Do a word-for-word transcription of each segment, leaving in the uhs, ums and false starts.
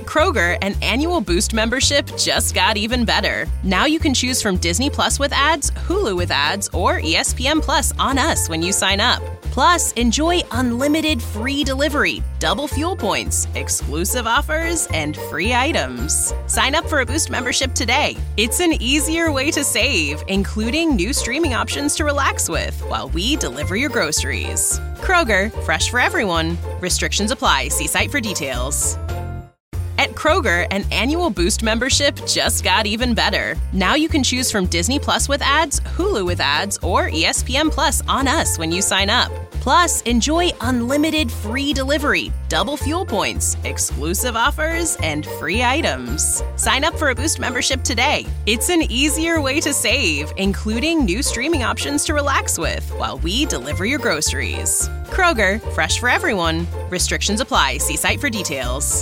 Kroger, an annual Boost membership just got even better. Now you can choose from Disney Plus with ads, Hulu with ads, or E S P N Plus on us when you sign up. Plus, enjoy unlimited free delivery, double fuel points, exclusive offers, and free items. Sign up for a Boost membership today. It's an easier way to save, including new streaming options to relax with while we deliver your groceries. Kroger, fresh for everyone. Restrictions apply. See site for details. At Kroger, an annual Boost membership just got even better. Now you can choose from Disney Plus with ads, Hulu with ads, or E S P N Plus on us when you sign up. Plus, enjoy unlimited free delivery, double fuel points, exclusive offers, and free items. Sign up for a Boost membership today. It's an easier way to save, including new streaming options to relax with while we deliver your groceries. Kroger, fresh for everyone. Restrictions apply. See site for details.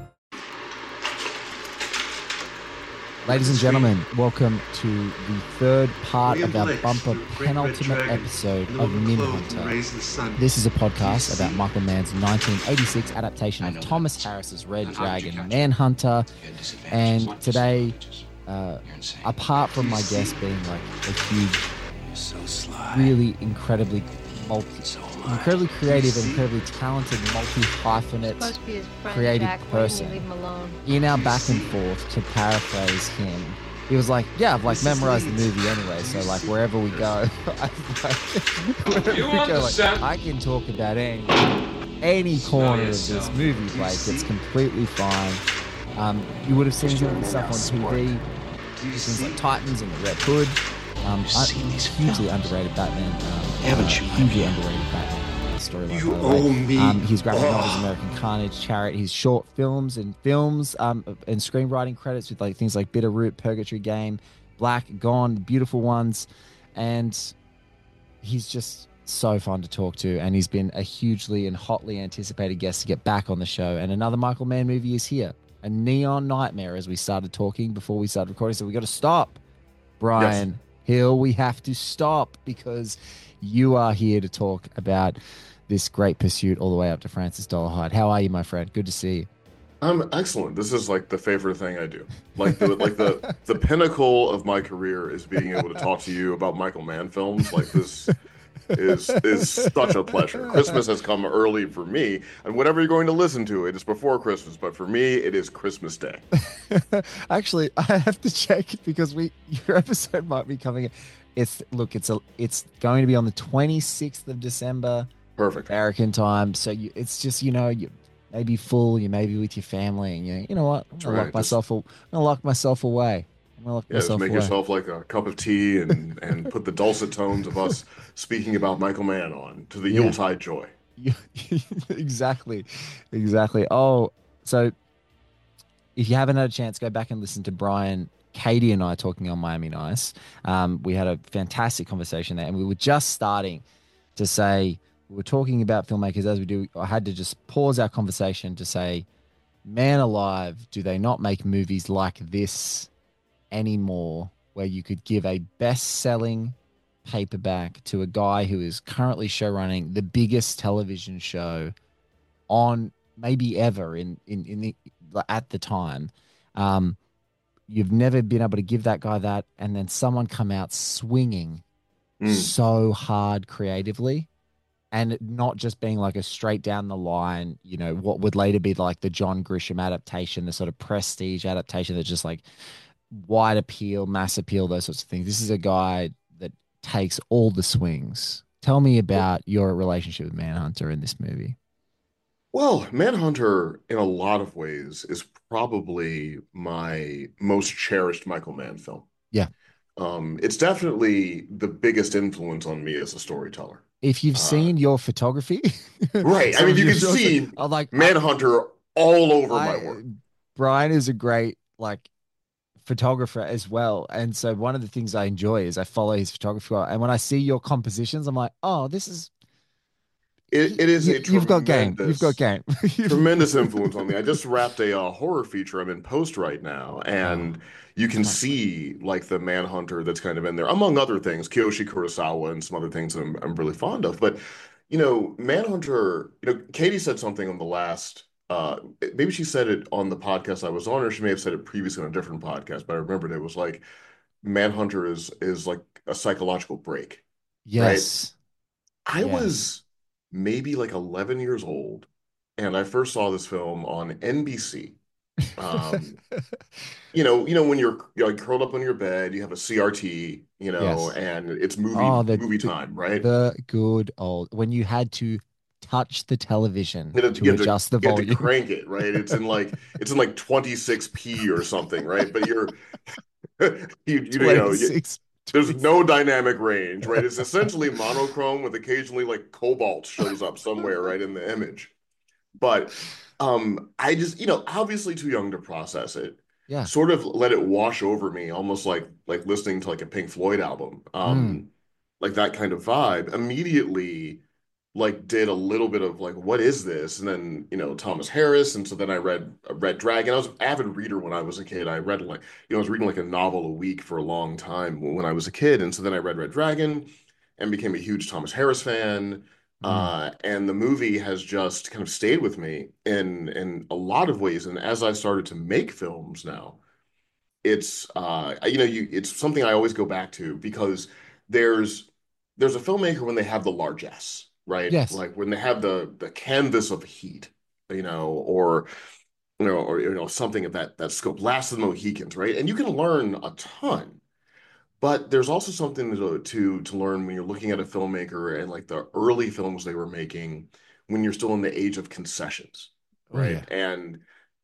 Ladies and gentlemen, welcome to the third part of our bumper penultimate episode of Mindhunter. This is a podcast about Michael Mann's nineteen eighty-six adaptation of Thomas Harris's Red Dragon, Manhunter. And today, uh, apart from my guest being like a huge, really incredibly multi, incredibly creative and incredibly talented, multi-hyphenate, creative person, in our back and forth, to paraphrase him, he was like, yeah, I've like memorized the movie anyway, so like wherever we go, I've, like, wherever we go, like, I can talk about any any corner of this movie, like it's completely fine. Um, you would have seen some of the stuff on T V, things like Titans and the Red Hood. Um, uh, hugely underrated Batman. Um, uh, hugely underrated Batman storyline. You owe me. Um, his graphic novels, American Carnage, Chariot. His short films and films um, and screenwriting credits with like things like Bitterroot, Purgatory Game, Black, Gone, Beautiful Ones, and he's just so fun to talk to. And he's been a hugely and hotly anticipated guest to get back on the show. And another Michael Mann movie is here, A Neon Nightmare. As we started talking before we started recording, so we got to stop, Brian. Yes. Hill, we have to stop because you are here to talk about this great pursuit all the way up to Francis Dolarhyde. How are you, my friend? Good to see you. I'm excellent. This is like the favorite thing I do. Like the like the the pinnacle of my career is being able to talk to you about Michael Mann films. Like this is is such a pleasure. Christmas has come early for me, and whatever you're going to listen to, it is before Christmas. But for me, it is Christmas Day. Actually, I have to check because we your episode might be coming. It's look, it's a it's going to be on the twenty-sixth of December, perfect American time. So you, it's just you know you may be full, you may be with your family, and you you know what? I'm gonna right. lock myself. I'm gonna lock myself away. Yeah, just make away. yourself like a cup of tea and, and put the dulcet tones of us speaking about Michael Mann on to the yeah. Yuletide joy. exactly. Exactly. Oh, so if you haven't had a chance, go back and listen to Brian, Katie, and I talking on Miami Nice. Um, we had a fantastic conversation there, and we were just starting to say, we were talking about filmmakers as we do. I had to just pause our conversation to say, man alive, do they not make movies like this anymore, where you could give a best-selling paperback to a guy who is currently show running the biggest television show on maybe ever in in, in the at the time. Um, you've never been able to give that guy that, and then someone come out swinging mm. so hard creatively, and not just being like a straight down the line, you know, what would later be like the John Grisham adaptation, the sort of prestige adaptation that's just like wide appeal, mass appeal, those sorts of things. This is a guy that takes all the swings. Tell me about your relationship with Manhunter in this movie. Well, Manhunter, in a lot of ways, is probably my most cherished Michael Mann film. Yeah. Um, it's definitely the biggest influence on me as a storyteller. If you've uh, seen your photography. Right. I mean, you can see like, Manhunter all over I, my work. Brian is a great, like, photographer as well, and so one of the things I enjoy is I follow his photography, and when I see your compositions, I'm like, oh, this is it, it is you, a you've got game you've got game tremendous influence on me. I just wrapped a uh, horror feature I'm in post right now, and you can see like the Manhunter that's kind of in there, among other things, Kiyoshi Kurosawa and some other things I'm, I'm really fond of. But you know, Manhunter, you know, Katie said something on the last uh maybe she said it on the podcast I was on, or she may have said it previously on a different podcast, but I remembered it was like Manhunter is is like a psychological break, right? Yes. I Yes. was maybe like eleven years old, and I first saw this film on N B C. Um, you know, you know when you're, you're like curled up on your bed, you have a C R T, you know, Yes. and it's movie Oh, the, movie the time, right? the good old when you had to touch the television You have to, to you have to adjust the you have to volume. crank it, right? It's in like it's in like twenty-six p or something, right? But you're you you know you, twenty-six, there's twenty-six. no dynamic range, right? It's essentially monochrome with occasionally like cobalt shows up somewhere right in the image. But um, I just, you know, obviously too young to process it. Yeah. Sort of let it wash over me, almost like like listening to like a Pink Floyd album. Mm. Um, like that kind of vibe. Immediately, like did a little bit of like, what is this? And then, you know, Thomas Harris. And so then I read uh, Red Dragon. I was an avid reader when I was a kid. I read like, you know, I was reading like a novel a week for a long time when I was a kid. And so then I read Red Dragon and became a huge Thomas Harris fan. Mm. Uh, and the movie has just kind of stayed with me in in a lot of ways. And as I started to make films now, it's uh, you know, you it's something I always go back to because there's there's a filmmaker when they have the largesse, right? Yes. Like when they have the the canvas of heat, you know, or you know, or you know, something of that that scope. Last of the Mohicans, right? And you can learn a ton. But there's also something to, to to learn when you're looking at a filmmaker and like the early films they were making when you're still in the age of concessions, Oh yeah. right? And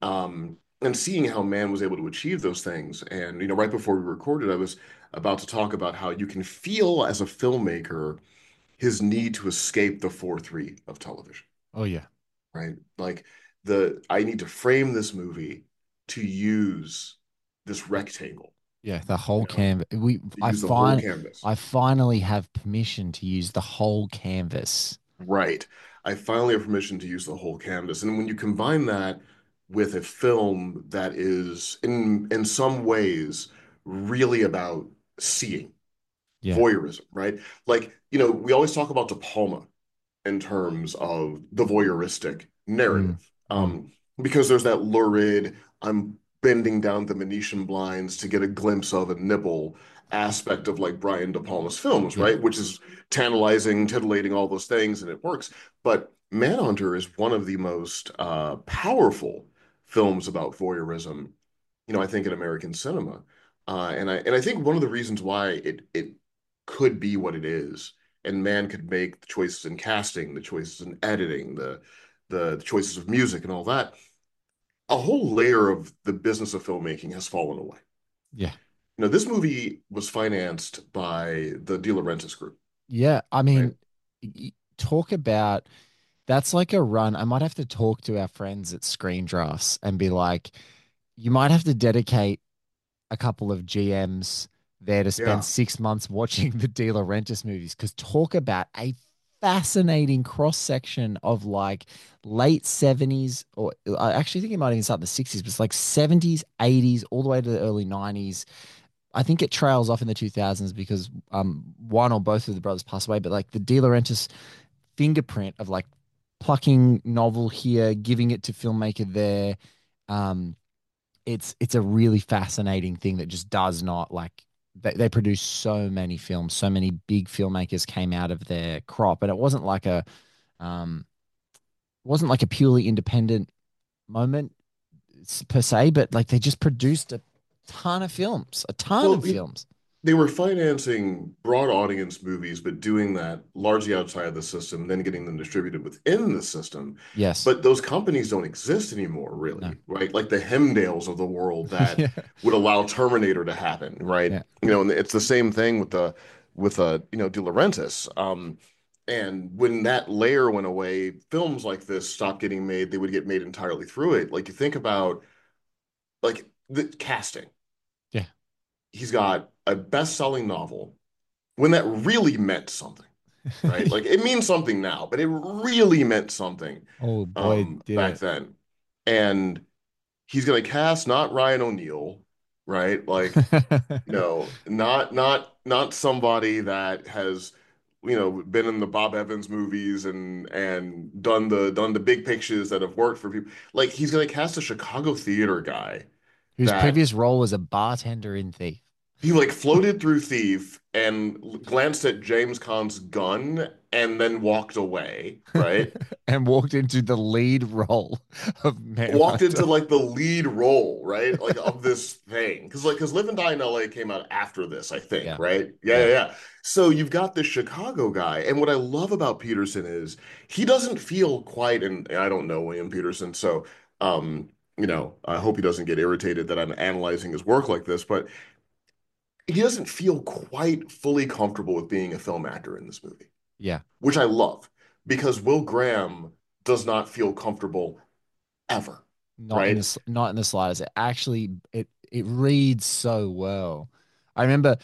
um and seeing how man was able to achieve those things. And you know, right before we recorded, I was about to talk about how you can feel as a filmmaker his need to escape the four three of television, Oh yeah. right? Like the I need to frame this movie to use this rectangle, Yeah, the whole you know, canvas. We to I use the whole find canvas. I finally have permission to use the whole canvas. Right. I finally have permission to use the whole canvas. And when you combine that with a film that is in in some ways really about seeing, Yeah. voyeurism, right? Like, you know, we always talk about De Palma in terms of the voyeuristic Mm. narrative. Mm. Um, because there's that lurid, I'm bending down the Venetian blinds to get a glimpse of a nipple aspect of like Brian De Palma's films, Yeah. right? Which is tantalizing, titillating, all those things, and it works. But Manhunter is one of the most uh, powerful films about voyeurism, you know, I think in American cinema. Uh, and I and I think one of the reasons why it it could be what it is and man could make the choices in casting, the choices in editing, the the, the choices of music and all that, a whole layer of the business of filmmaking has fallen away. Yeah. You know, this movie was financed by the De Laurentiis Group, Yeah. I right? mean, y- talk about that's like a run. I might have to talk to our friends at Screen Drafts and be like, you might have to dedicate a couple of G Ms there to spend Yeah, six months watching the De Laurentiis movies because talk about a fascinating cross section of like late seventies, or I actually think it might even start in the sixties, but it's like seventies, eighties, all the way to the early nineties. I think it trails off in the two thousands because um one or both of the brothers passed away, but like the De Laurentiis fingerprint of like plucking novel here, giving it to filmmaker there. Um, it's it's a really fascinating thing that just does not like they, they produce so many films, so many big filmmakers came out of their crop, and it wasn't like a um wasn't like a purely independent moment per se, but like they just produced a ton of films, a ton well, of films. they were financing broad audience movies, but doing that largely outside of the system, then getting them distributed within the system. Yes. But those companies don't exist anymore, No. really, right? Like the Hemdales of the world that Yeah. would allow Terminator to happen, right? Yeah. You know, and it's the same thing with the with uh, you know, De Laurentiis. Um, and when that layer went away, films like this stopped getting made. They would get made entirely through it. Like you think about like the casting. Yeah. He's got a best-selling novel when that really meant something, right? Like it means something now, but it really meant something Oh boy, um, did back it. then. And he's going to cast not Ryan O'Neal, right? Like, you know, not not not somebody that has you know, been in the Bob Evans movies and and done the done the big pictures that have worked for people. Like he's gonna cast a Chicago theater guy Whose that previous role was a bartender in Thief. he like floated through Thief and glanced at James Caan's gun and then walked away, right? And walked into the lead role of Walked Manhunter. into like the lead role, right? Like of this thing. Because like because Live and Die in L A came out after this, I think, Yeah, right? Yeah, yeah, yeah. yeah. So you've got this Chicago guy, and what I love about Peterson is he doesn't feel quite, and I don't know William Peterson, so um, you know, I hope he doesn't get irritated that I'm analyzing his work like this, but he doesn't feel quite fully comfortable with being a film actor in this movie, Yeah. which I love because Will Graham does not feel comfortable ever, Not in right? the not in the slightest. It actually it it reads so well. I remember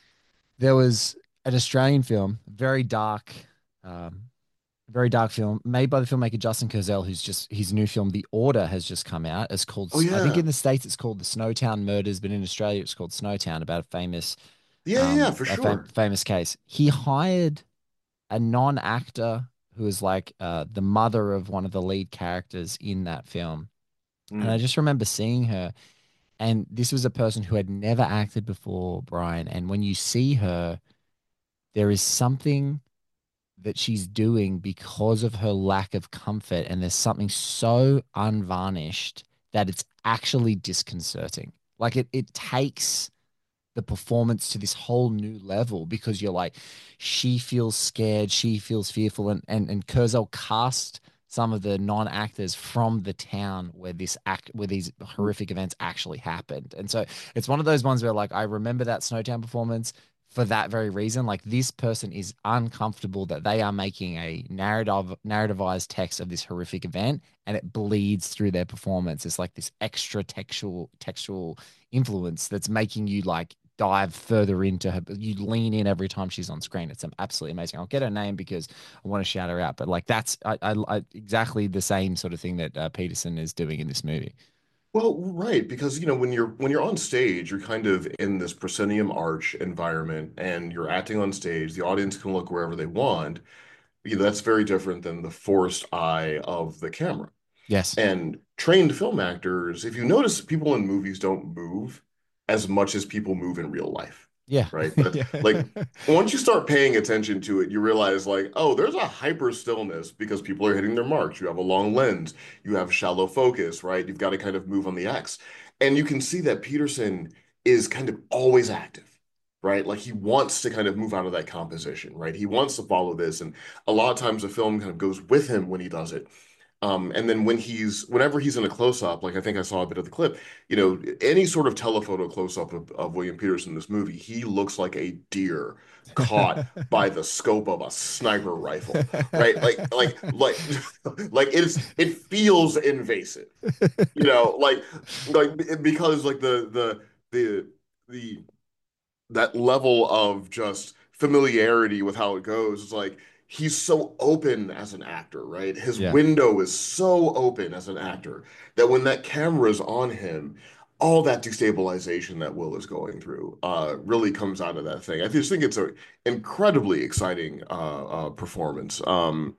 there was an Australian film, very dark, um, very dark film made by the filmmaker Justin Kurzel, who's just his new film The Order has just come out. It's called Oh I think yeah. in the States it's called The Snowtown Murders, but in Australia it's called Snowtown, about a famous Yeah, yeah, yeah, um for a fam sure. famous case. He hired a non-actor who is like uh the mother of one of the lead characters in that film. And I Mm. just remember seeing her, and this was a person who had never acted before, Brian. And when you see her, there is something that she's doing because of her lack of comfort. And there's something so unvarnished that it's actually disconcerting. Like it, it takes the performance to this whole new level because you're like, she feels scared, she feels fearful, and and and Kurzel cast some of the non-actors from the town where this act where these horrific events actually happened. And so it's one of those ones where like I remember that Snowtown performance for that very reason. Like this person is uncomfortable that they are making a narrative narrativized text of this horrific event and it bleeds through their performance. It's like this extra textual textual influence that's making you like dive further into her. You lean in every time she's on screen. It's absolutely amazing. I'll get her name because I want to shout her out. But like that's I, I, I exactly the same sort of thing that uh, Peterson is doing in this movie. Well, right, because you know when you're when you're on stage, you're kind of in this proscenium arch environment, and you're acting on stage. The audience can look wherever they want. You know, that's very different than the forced eye of the camera. Yes. And trained film actors, if you notice, people in movies don't move as much as people move in real life, Yeah. right? That Yeah. like once you start paying attention to it, you realize like, oh, there's a hyper stillness because people are hitting their marks. You have a long lens, you have shallow focus, right? You've got to kind of move on the X. And you can see that Peterson is kind of always active. Right? Like he wants to kind of move out of that composition, right? He wants to follow this. And a lot of times the film kind of goes with him when he does it. Um, and then when he's whenever he's in a close-up, like I think I saw a bit of the clip, you know, any sort of telephoto close-up of, of William Peterson in this movie, he looks like a deer caught by the scope of a sniper rifle, right? Like, like, like, like it's it feels invasive, you know, like, like because like the the the the that level of just familiarity with how it goes. It's like he's so open as an actor, right? His Yeah. window is so open as an actor that when that camera is on him, all that destabilization that Will is going through uh, really comes out of that thing. I just think it's an incredibly exciting uh, uh, performance. Um,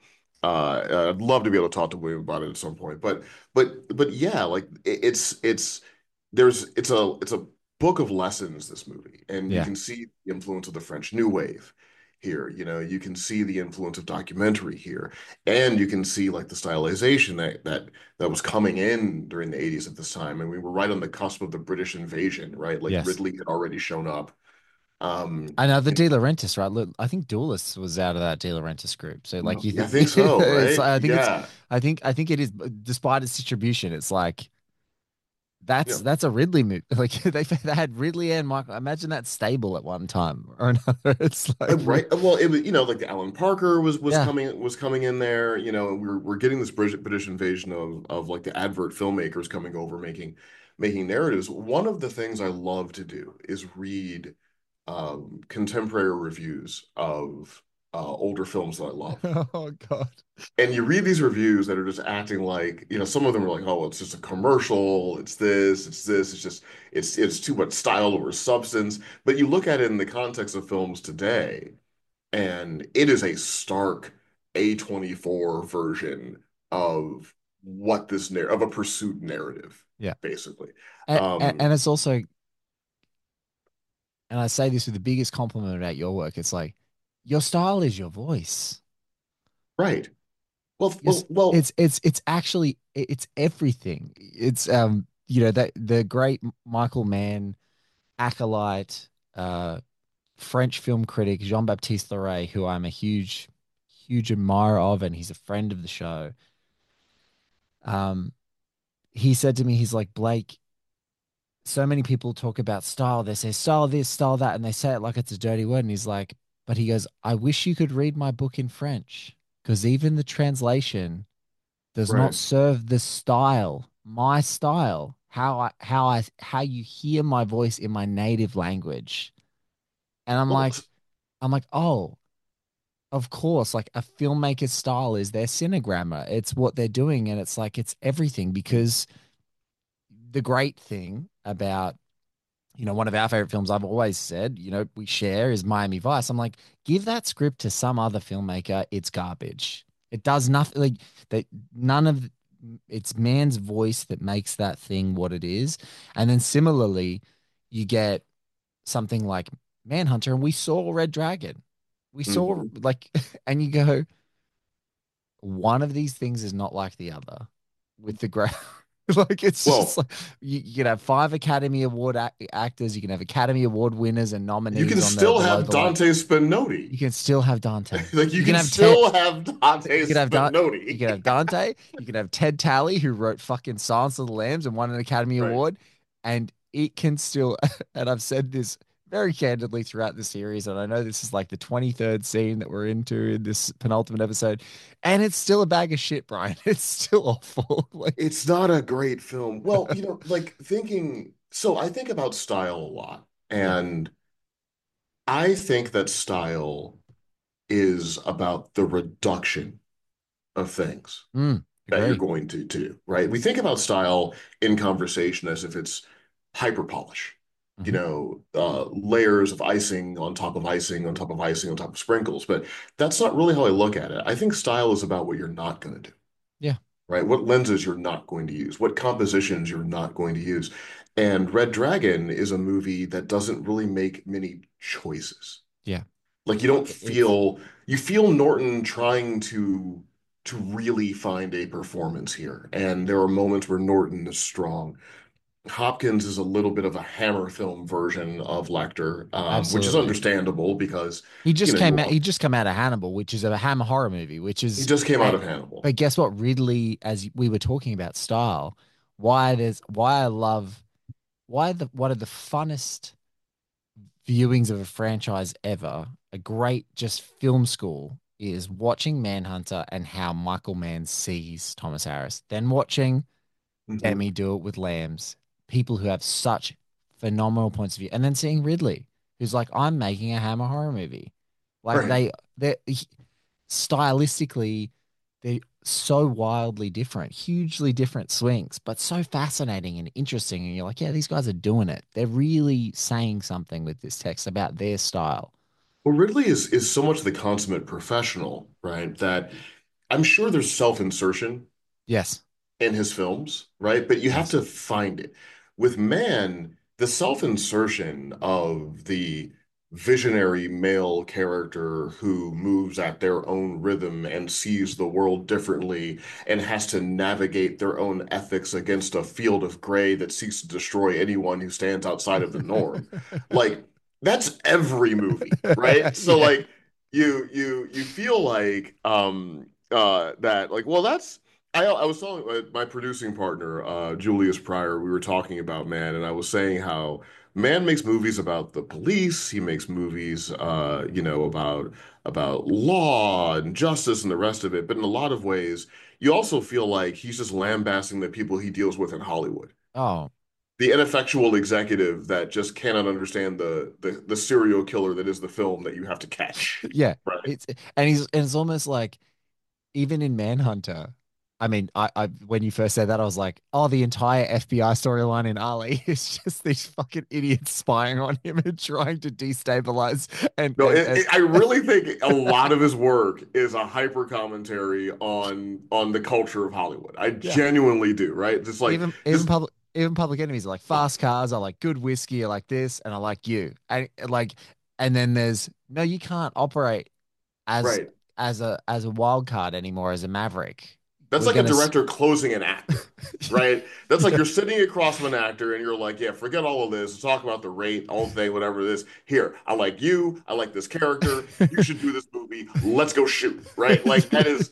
uh, I'd love to be able to talk to William about it at some point, but but but yeah, like it, it's it's there's it's a it's a book of lessons, this movie, and you Yeah. can see the influence of the French New Wave here. You know, you can see the influence of documentary here, and you can see like the stylization that that that was coming in during the eighties at this time, and we were right on the cusp of the British invasion, right? Like Yes. Ridley had already shown up. Um, Another and De Laurentiis, right? Look, I think Duelists was out of that De Laurentiis group. So like you I think think so, it's right? I think it's Yeah. I think I think it is despite its distribution, it's like that's Yeah. that's a Ridley movie. Like they they had Ridley and Michael. Imagine that stable at one time or another. It's Uh, like Right. Well, it was, you know, like the Alan Parker was was yeah. coming was coming in there. You know, we're we're getting this British British invasion of of like the advert filmmakers coming over making making narratives. One of the things I love to do is read um, contemporary reviews of uh, older films that I love. Oh God. And you read these reviews that are just acting like, you know, some of them are like, oh, it's just a commercial, it's this, it's this, it's just it's it's too much style over substance. But you look at it in the context of films today and it is a stark A twenty-four version of what this narr of a pursuit narrative, Yeah. basically. And, Um, and it's also, and I say this with the biggest compliment about your work, it's like your style is your voice. right. Well, Yes, well, well, it's it's it's actually it's everything. It's um you know that the great Michael Mann acolyte, uh French film critic Jean-Baptiste Larrey, who I'm a huge huge admirer of, and he's a friend of the show. Um, he said to me, he's like, Blake, so many people talk about style. They say style this, style that, and they say it like it's a dirty word. And he's like, but he goes, I wish you could read my book in French because even the translation does not right. serve the style, my style, how I how I how you hear my voice in my native language. And I'm Well, like, I'm like, oh, of course, like a filmmaker's style is their cinegramma. It's what they're doing, and it's like it's everything because the great thing about you know, one of our favorite films I've always said, you know, we share is Miami Vice. I'm like, give that script to some other filmmaker, it's garbage. It does nothing like that. None of it's Man's voice that makes that thing what it is. And then similarly, you get something like Manhunter, and we saw Red Dragon. We saw mhm. like, and you go, one of these things is not like the other with the great. Like it's just Well, like you, you can have five Academy Award ac actors, you can have Academy Award winners and you nominees can on the still below have the line. Dante Spinotti. You can still have Dante. Like you You can can have Ted. still have Dante You can have Dante. You can Spinotti. have Dante. You can have Ted Talley, who wrote fucking Silence of the Lambs and won an Academy Right. Award, and it can still. And I've said this very candidly throughout the series, and I know this is like the twenty-third scene that we're into in this penultimate episode, and it's still a bag of shit, Brian. It's still awful. Like, It's not a great film. Well, you know, like thinking, so I think about style a lot, yeah, and I think that style is about the reduction of things mm, that you're agree. going to do, right? We think about style in conversation as if it's hyper polish, you Hmm. know, uh, layers of icing on top of icing on top of icing on top of sprinkles, but that's not really how I look at it. I think style is about what you're not going to do, Yeah, right? What lenses you're not going to use, what compositions you're not going to use. And Red Dragon is a movie that doesn't really make many choices. yeah. Like you don't It's feel you feel Norton trying to to really find a performance here. And there are moments where Norton is strong. Hopkins is a little bit of a Hammer film version of Lecter, um, which is absolutely. understandable because, He you just know, you came out. want He just come out of Hannibal, which is a Hammer horror movie, which he is. just came out And, of Hannibal. but guess what? Ridley, as we were talking about style, why there's why I love why the one of the funnest viewings of a franchise ever, a great just film school is watching Manhunter and how Michael Mann sees Thomas Harris. Then watching Mhm. Demi do it with Lambs, people who have such phenomenal points of view, and then seeing Ridley, who's like, I'm making a Hammer horror movie. Like Right. they, they stylistically, they're so wildly different, hugely different swings, but so fascinating and interesting. And you're like, yeah, these guys are doing it. They're really saying something with this text about their style. Well, Ridley is is so much the consummate professional, right? That I'm sure there's self-insertion Yes. in his films, right? But you have Yes. to find it. With Man, the self-insertion of the visionary male character who moves at their own rhythm and sees the world differently and has to navigate their own ethics against a field of gray that seeks to destroy anyone who stands outside of the norm. Like, that's every movie, right? So Yeah. like you you you feel like um uh that like well that's I I was telling my, my producing partner, uh, Julius Pryor, we were talking about Man, and I was saying how Man makes movies about the police. He makes movies, uh, you know, about about law and justice and the rest of it. But in a lot of ways, you also feel like he's just lambasting the people he deals with in Hollywood. Oh, The ineffectual executive that just cannot understand the the, the serial killer that is the film that you have to catch. yeah. Right. It's and he's and it's almost like even in Manhunter, I mean, I, I when you first said that, I was like, oh, the entire F B I storyline in Ali is just these fucking idiots spying on him and trying to destabilize and No, and, it, and it, I really think a lot of his work is a hyper commentary on on the culture of Hollywood. I yeah, genuinely do, right? Just like even even just public even Public Enemies are like fast cars, I like good whiskey, I like this, and I like you. And like and then there's no, you can't operate as right. as a as a wild card anymore as a maverick. That's We're like a gonna s- director closing an actor, right? That's like yeah. you're sitting across from an actor and you're like, yeah, forget all of this. Let's talk about the rate, all thing, whatever it is. Here, I like you. I like this character. You should do this movie. Let's go shoot, right? Like that is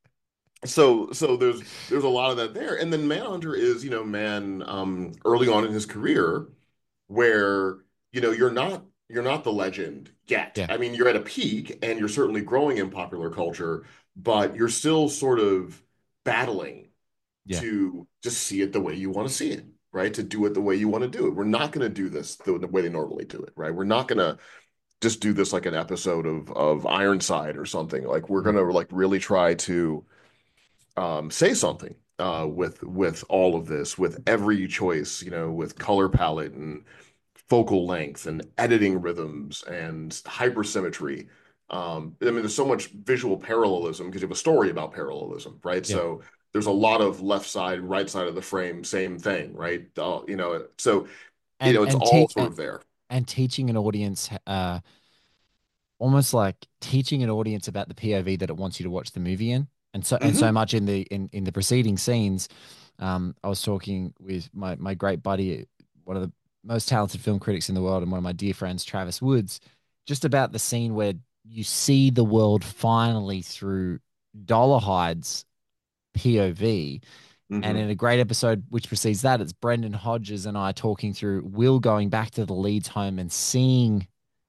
so so there's there's a lot of that there. And then Manhunter is, you know, man, um, early on in his career where, you know, you're not you're not the legend yet. Yeah. I mean, you're at a peak and you're certainly growing in popular culture, but you're still sort of battling Yeah. to just see it the way you want to see it, right? To do it the way you want to do it. We're not going to do this the, the way they normally do it, right? We're not going to just do this like an episode of of Ironside or something. Like we're going Mm. to like really try to um, say something uh, with with all of this, with every choice, you know, with color palette and focal length and editing rhythms and hypersymmetry. Um, I mean, there's so much visual parallelism because you have a story about parallelism, right? Yeah. So there's a lot of left side, right side of the frame, same thing, right? Uh, you know, so you And know, it's and all te sort and, of there. and teaching an audience uh almost like teaching an audience about the P O V that it wants you to watch the movie in. And so and so Hmm. much in the in in the preceding scenes, um, I was talking with my my great buddy, one of the most talented film critics in the world, and one of my dear friends, Travis Woods, just about the scene where you see the world finally through Dollarhide's P O V. And in Hmm. a great episode which precedes that, it's Brendan Hodges and I talking through Will going back to the Leeds home and seeing,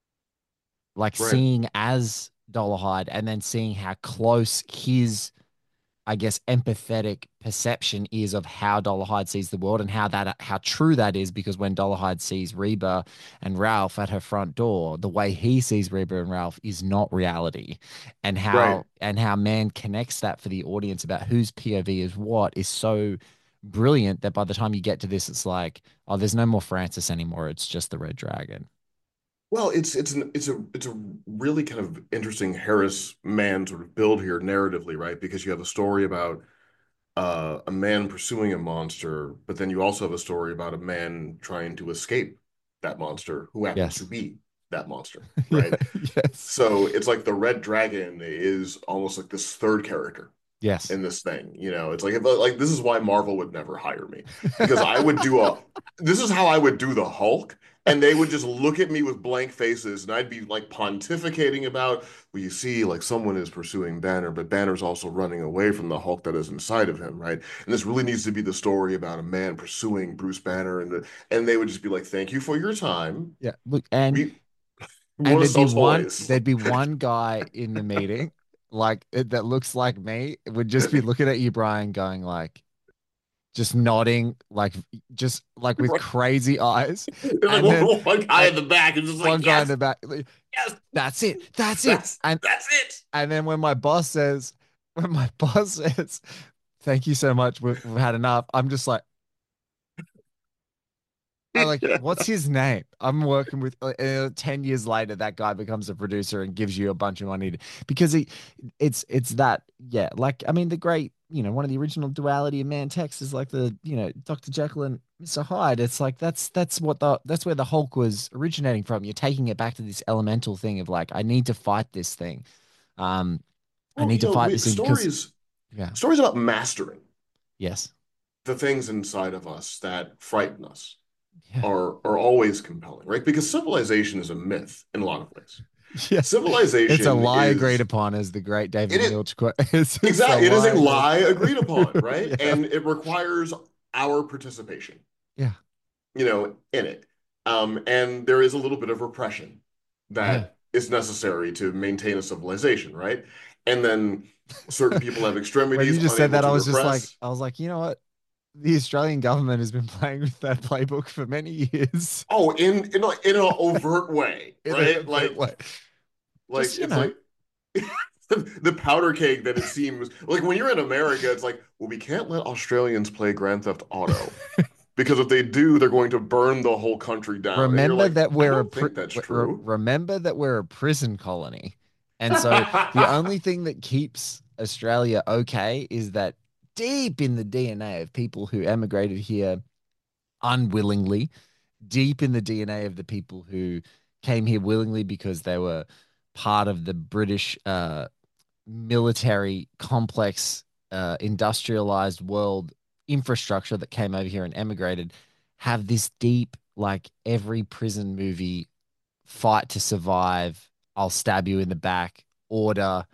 like, Right. seeing as Dollarhide and then seeing how close his, I guess, empathetic perception is of how Dollarhide sees the world and how that how true that is, because when Dollarhide sees Reba and Ralph at her front door, the way he sees Reba and Ralph is not reality. And Right. how and how man connects that for the audience about whose P O V is what is so brilliant that by the time you get to this, it's like, oh, there's no more Francis anymore. It's just the Red Dragon. Well, it's it's an it's a it's a really kind of interesting Harris man sort of build here narratively, right? Because you have a story about uh, a man pursuing a monster, but then you also have a story about a man trying to escape that monster who happens to Yes. be that monster, Yeah. right? Yes. So it's like the Red Dragon is almost like this third character Yes. in this thing. You know, it's like like this is why Marvel would never hire me because I would do a this is how I would do the Hulk. And they would just look at me with blank faces, and I'd be like pontificating about, well, you see, like someone is pursuing Banner, but Banner's also running away from the Hulk that is inside of him, right? And this really needs to be the story about a man pursuing Bruce Banner, and the, and they would just be like, "Thank you for your time. Yeah. Look, and We, we and want to there'd be sell one toys." there'd be one guy in the meeting like it- that looks like me, would just be looking at you, Brian, going like, just nodding, like, just like with Right. crazy eyes. There's like And then one, one guy and in the back is just one like, guy in "Yes, the back, like, yes, that's it, that's it. that's And that's it." and then when my boss says, when my boss says, thank you so much, we've, we've had enough, I'm just like, I like, Yeah. what's his name? I'm working with uh, uh, ten years later, that guy becomes a producer and gives you a bunch of money to, because he, it's, it's that, yeah. Like, I mean, the great, you know, one of the original duality of man text is like the, you know, Doctor Jekyll and Mister Hyde. It's like, that's, that's what the, that's where the Hulk was originating from. You're taking it back to this elemental thing of like, I need to fight this thing. Um, I Well, need you to know, fight we, this thing because, stories yeah, stories about mastering yes. the things inside of us that frighten us Yeah. are are always compelling, right? Because civilization is a myth in a lot of ways. Yeah. It's a Civilization lie agreed is upon, as the great it David is Milch quote. It's, it's a exactly it is a lie agreed. lie agreed upon, right? Yeah. And it requires our participation, Yeah. you know, in it. Um, and there is a little bit of repression Yeah. that is necessary to maintain a civilization, right? And then certain people have When you extremities just said unable that, I to was just like, repress. I was like, you know what? The Australian government has been playing with that playbook for many years Oh, in in a, in an overt way, in an right? overt Like way. like Just, you it's know, like the powder keg that it seems like when you're in America, it's like, well, we can't let Australians play Grand Theft Auto because if they do, they're going to burn the whole country down. And you're Remember like, that I we're a don't pri- think that's re- true. remember that we're a prison colony. And so the only thing that keeps Australia okay is that deep in the D N A of people who emigrated here unwillingly, deep in the D N A of the people who came here willingly because they were part of the British uh, military complex, uh, industrialized world infrastructure that came over here and emigrated, have this deep, like every prison movie, fight to survive, I'll stab you in the back, order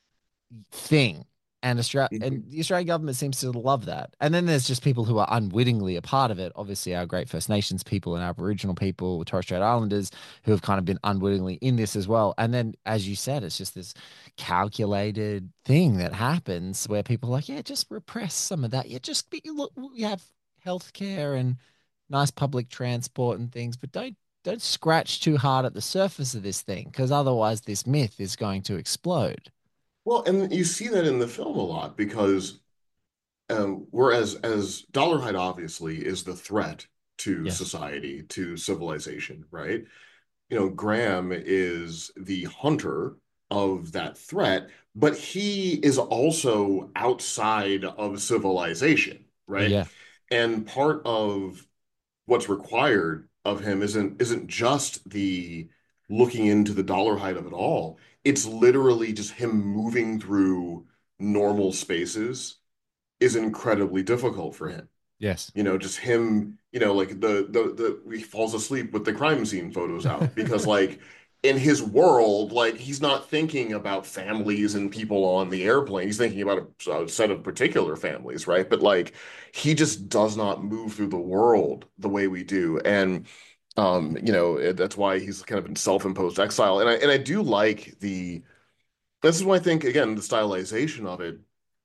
thing. And Australia and Mhm. the Australian government seems to love that. And then there's just people who are unwittingly a part of it. Obviously, our great First Nations people and Aboriginal people, Torres Strait Islanders, who have kind of been unwittingly in this as well. And then, as you said, it's just this calculated thing that happens where people are like, yeah, just repress some of that. Yeah, just be, look, we have healthcare and nice public transport and things, but don't don't scratch too hard at the surface of this thing because otherwise this myth is going to explode. Well, and you see that in the film a lot because um, whereas as Dollarhide obviously is the threat to Yes. society, to civilization, right? You know, Graham is the hunter of that threat, but he is also outside of civilization, Oh right? yeah. And part of what's required of him isn't isn't just the looking into the Dollarhide of it all. It's literally just him moving through normal spaces is incredibly difficult for him. Yes. You know, just him, you know, like the the the he falls asleep with the crime scene photos out because like in his world, like he's not thinking about families and people on the airplane. He's thinking about a, a set of particular families, right? But like he just does not move through the world the way we do. And um, you know, that's why he's kind of in self-imposed exile. And I and I do like the this is why I think again the stylization of it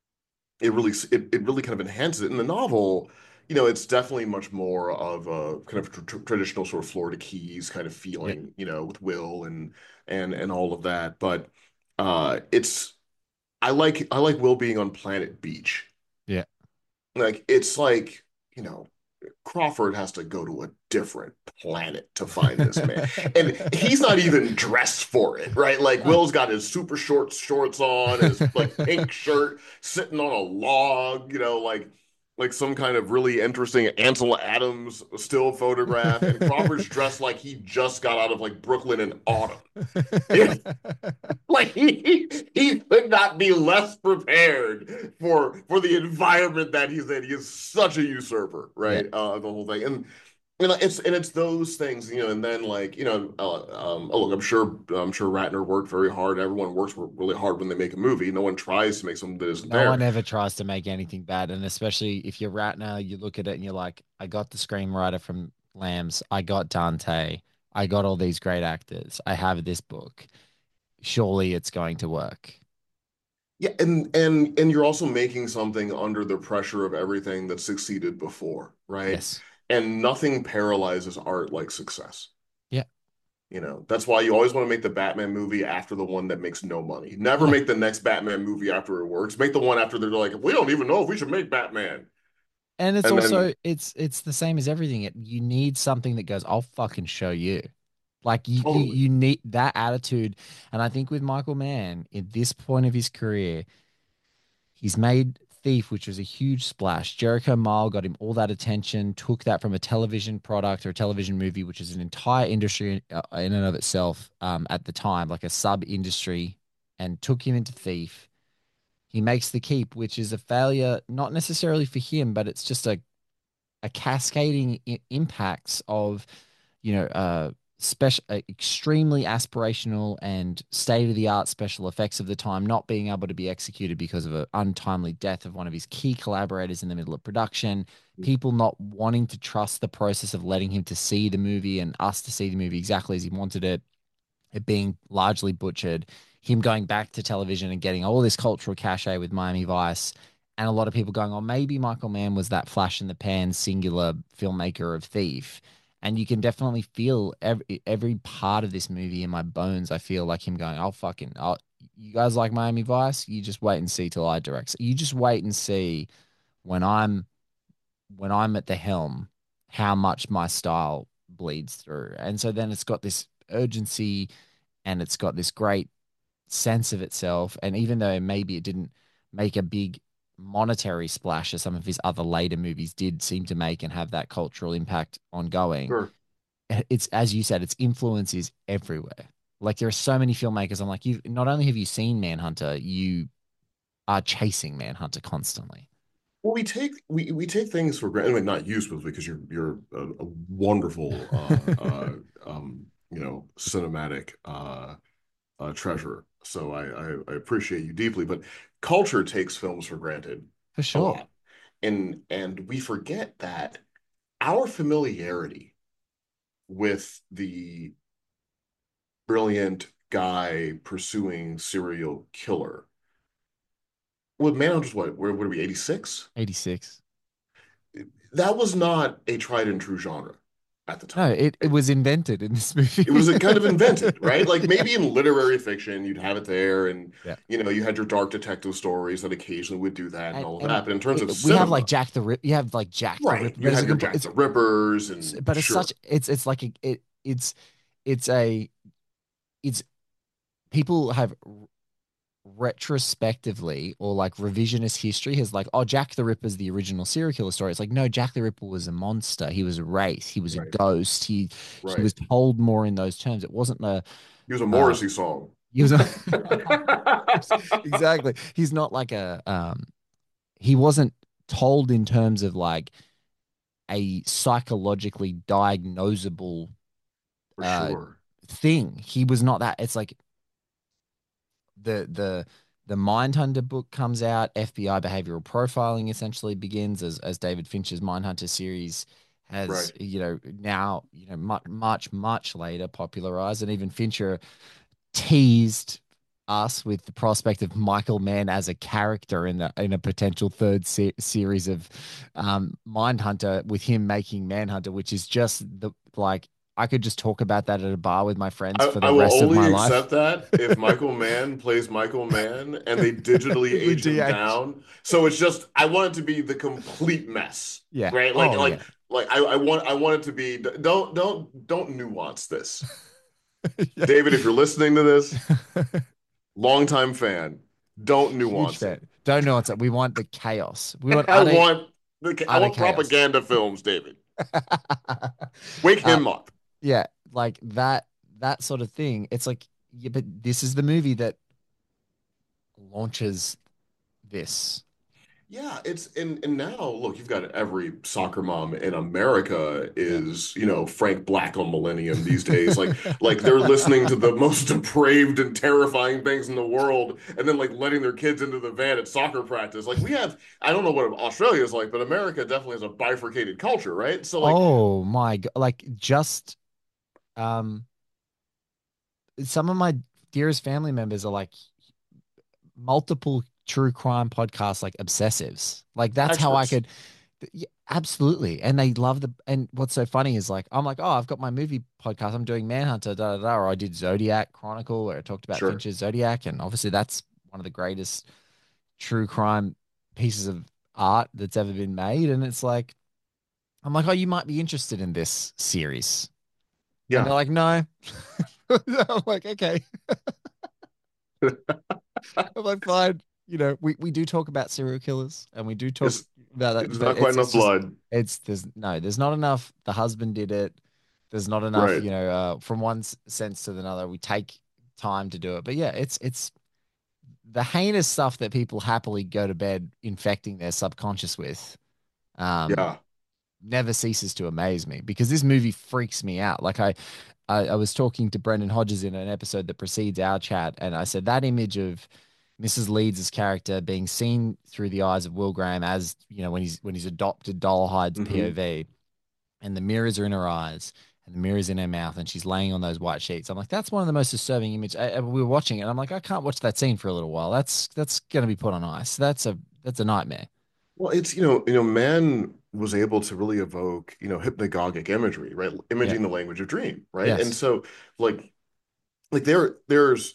it really it, it really kind of enhances it. In the novel, you know, it's definitely much more of a kind of tr traditional sort of Florida Keys kind of Yeah. feeling, you know, with Will and and and all of that. But uh it's I like I like Will being on Planet Beach. Yeah. Like it's like, you know, Crawford has to go to a different planet to find this man. And he's not even dressed for it, right? Like No. Will's got his super short shorts on, his like pink shirt, sitting on a log, you know, like like some kind of really interesting Ansel Adams still photograph. And Crawford's dressed like he just got out of like Brooklyn in autumn. Yeah. Like he he could not be less prepared for for the environment that he's in. He is such a usurper, Yeah. right? Uh, the whole thing, and you know, it's and it's those things, you know. And then like you know, uh, um, oh, look, I'm sure I'm sure Ratner worked very hard. Everyone works really hard when they make a movie. No one tries to make something that isn't No there. one ever tries to make anything bad. And especially if you're Ratner, you look at it and you're like, I got the screenwriter from Lambs. I got Dante. I got all these great actors. I have this book. Surely it's going to work. Yeah, and and and you're also making something under the pressure of everything that succeeded before, right? Yes. And nothing paralyzes art like success. Yeah. You know, that's why you always want to make the Batman movie after the one that makes no money. Never Yeah. make the next Batman movie after it works. Make the one after they're like, we don't even know if we should make Batman. And it's And also then it's it's the same as everything. It you need something that goes, I'll fucking show you. Like you, you totally. you need that attitude. And I think with Michael Mann, at this point of his career, he's made Thief, which was a huge splash. Jericho Mile got him all that attention, took that from a television product or a television movie, which is an entire industry in, uh, in and of itself um, at the time, like a sub industry, and took him into Thief. He makes The Keep, which is a failure, not necessarily for him, but it's just a a cascading I- impacts of, you know, uh, special, uh, extremely aspirational and state of the art special effects of the time not being able to be executed because of an untimely death of one of his key collaborators in the middle of production. People not wanting to trust the process of letting him to see the movie and us to see the movie exactly as he wanted it, it being largely butchered, him going back to television and getting all this cultural cachet with Miami Vice, and a lot of people going, oh, maybe Michael Mann was that flash in the pan singular filmmaker of Thief. And you can definitely feel every every part of this movie in my bones. I feel like him going, I'll fucking, I'll, you guys like Miami Vice, you just wait and see till I direct. You just wait and see when I'm when I'm at the helm, how much my style bleeds through. And so then it's got this urgency and it's got this great sense of itself. And even though maybe it didn't make a big monetary splash as some of his other later movies did seem to make and have that cultural impact ongoing, Sure. it's as you said, its influence is everywhere. Like there are so many filmmakers. I'm like, you not only have you seen Manhunter, you are chasing Manhunter constantly. Well, we take we we take things for granted. I mean, not you specifically, because you're you're a, a wonderful uh, uh, um, you know, cinematic uh, uh, treasure. So I, I I appreciate you deeply. But culture takes films for granted For a sure. lot, and and we forget that our familiarity with the brilliant guy pursuing serial killer. Well, Manhunter's what? Where what are we? eighty-six? eighty-six. That was not a tried and true genre at the No, time. it, it was invented in this It movie. was a kind of invented, right? Like Yeah. maybe in literary fiction, you'd have it there, and Yeah. you know, you had your dark detective stories that occasionally would do that and And all of and that. But in terms it, of we have like cinema, Jack the Rip. You have like Jack the right? Ripper, You but it's a have your complete. Jack It's the Rippers, s- and but it's sure, such. It's it's like a, it it's it's a it's people have retrospectively or like revisionist history has like, oh, Jack the Ripper's the original serial killer story. It's like, no, Jack the Ripper was a monster. He was a race. He was a right, ghost. He he right. was told more in those terms. It wasn't a He was a uh Morrissey song. he was a exactly. He's not like a um he wasn't told in terms of like a psychologically diagnosable For uh sure. thing. He was not that. It's like the the the Mindhunter book comes out. F B I behavioral profiling essentially begins as as David Fincher's Mindhunter series has Right. you know now you know much much much later popularized, and even Fincher teased us with the prospect of Michael Mann as a character in the in a potential third se series of um, Mindhunter, with him making Manhunter, which is just the like I could just talk about that at a bar with my friends I, for I the will rest of only my life. accept that if Michael Mann plays Michael Mann and they digitally We age him D H. down. So it's just I want it to be the complete mess, Yeah. right? Like Oh like yeah. like I, I want I want it to be don't don't don't nuance this. Yeah. David, if you're listening to this, longtime fan, don't Huge nuance it. fan. Don't know what's up. We want the chaos. We want I utter want the I utter want chaos. propaganda films, David. Wake uh, him up. yeah, like that that sort of thing. It's like, yeah, but this is the movie that launches this. Yeah, it's and and now look, you've got every soccer mom in America Yeah. is, you know, Frank Black on Millennium these days. Like like they're listening to the most depraved and terrifying things in the world and then like letting their kids into the van at soccer practice. Like we have I don't know what Australia is like, but America definitely has a bifurcated culture, right? So like Oh my God. Like just um some of my dearest family members are like multiple true crime podcasts, like obsessives. Like that's how I experts. could. Yeah, absolutely. And they love the. And what's so funny is like I'm like, oh, I've got my movie podcast. I'm doing Manhunter, da da da. Or I did Zodiac Chronicle, where I talked about Sure. Fincher's Zodiac, and obviously that's one of the greatest true crime pieces of art that's ever been made. And it's like I'm like, oh, you might be interested in this series, and they're Yeah. like, no. I'm like, okay. I'm like, fine. You know, we, we do talk about serial killers and we do talk It's about that, it's but not quite it's enough it's just blood. it's there's no there's not enough. The husband did it. There's not enough, Right. you know, uh, from one s- sense to another. We take time to do it, but yeah, it's it's the heinous stuff that people happily go to bed infecting their subconscious with. Um, Yeah. never ceases to amaze me because this movie freaks me out. Like I, I, I was talking to Brendan Hodges in an episode that precedes our chat, and I said that image of Missus Leeds' character being seen through the eyes of Will Graham as you know when he's when he's adopted Dollhide's Hmm. P O V, and the mirrors are in her eyes and the mirrors in her mouth, and she's laying on those white sheets. I'm like, that's one of the most disturbing images. I, I- we were watching it, and I'm like, I can't watch that scene for a little while. That's that's gonna be put on ice. That's a that's a nightmare. Well, it's, you know, you know, man was able to really evoke, you know, hypnagogic imagery, right? Yeah. Imaging the language of dream, right? And Yes. so like like there there's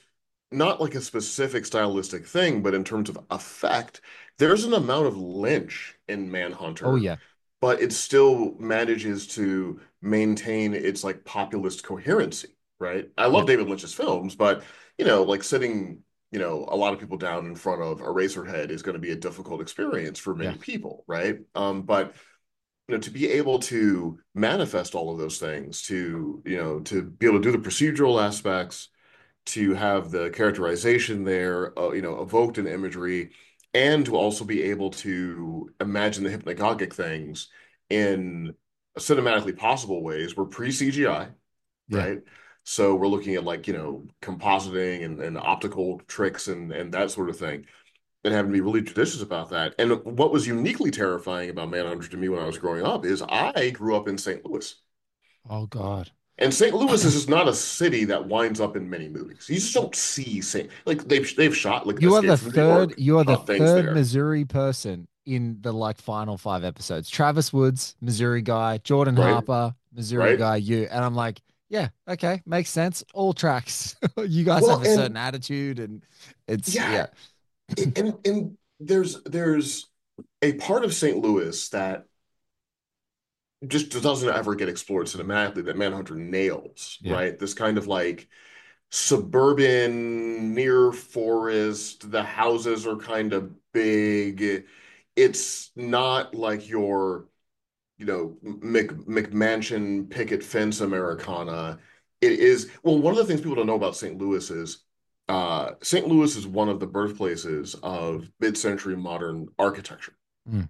not like a specific stylistic thing, but in terms of effect, there's an amount of Lynch in Oh Manhunter, yeah, but it still manages to maintain its like populist coherency, right? I yeah, love David Lynch's films, but you know, like sitting, you know, a lot of people down in front of Eraserhead is going to be a difficult experience for yeah, many people, right? Um, but you know, to be able to manifest all of those things, to, you know, to be able to do the procedural aspects, to have the characterization there, uh, you know, evoked in imagery, and to also be able to imagine the hypnagogic things in cinematically possible ways. We're pre-C G I, yeah. right? So we're looking at like, you know, compositing and, and optical tricks and, and that sort of thing, and having to be really judicious about that. And what was uniquely terrifying about Manhunter to me when I was growing up is I grew up in Saint Louis. Oh God. And Saint Louis is just not a city that winds up in many movies. You just don't see Saint like they've they've shot like You are the Escape from New third. York, You are the shot things third there, Missouri person in the like final five episodes. Travis Woods, Missouri guy. Jordan right? Harper, Missouri Right? guy. You and I'm like, yeah, okay, makes sense. All tracks. You guys have Well, a certain and attitude, and it's yeah, yeah, and and there's there's a part of Saint Louis that just doesn't ever get explored cinematically that Manhunter nails, yeah, right? This kind of like suburban, near forest, the houses are kind of big. It's not like your, you know, Mc, McMansion picket fence Americana. It is, well, one of the things people don't know about Saint Louis is uh, Saint Louis is one of the birthplaces of mid-century modern architecture. mm,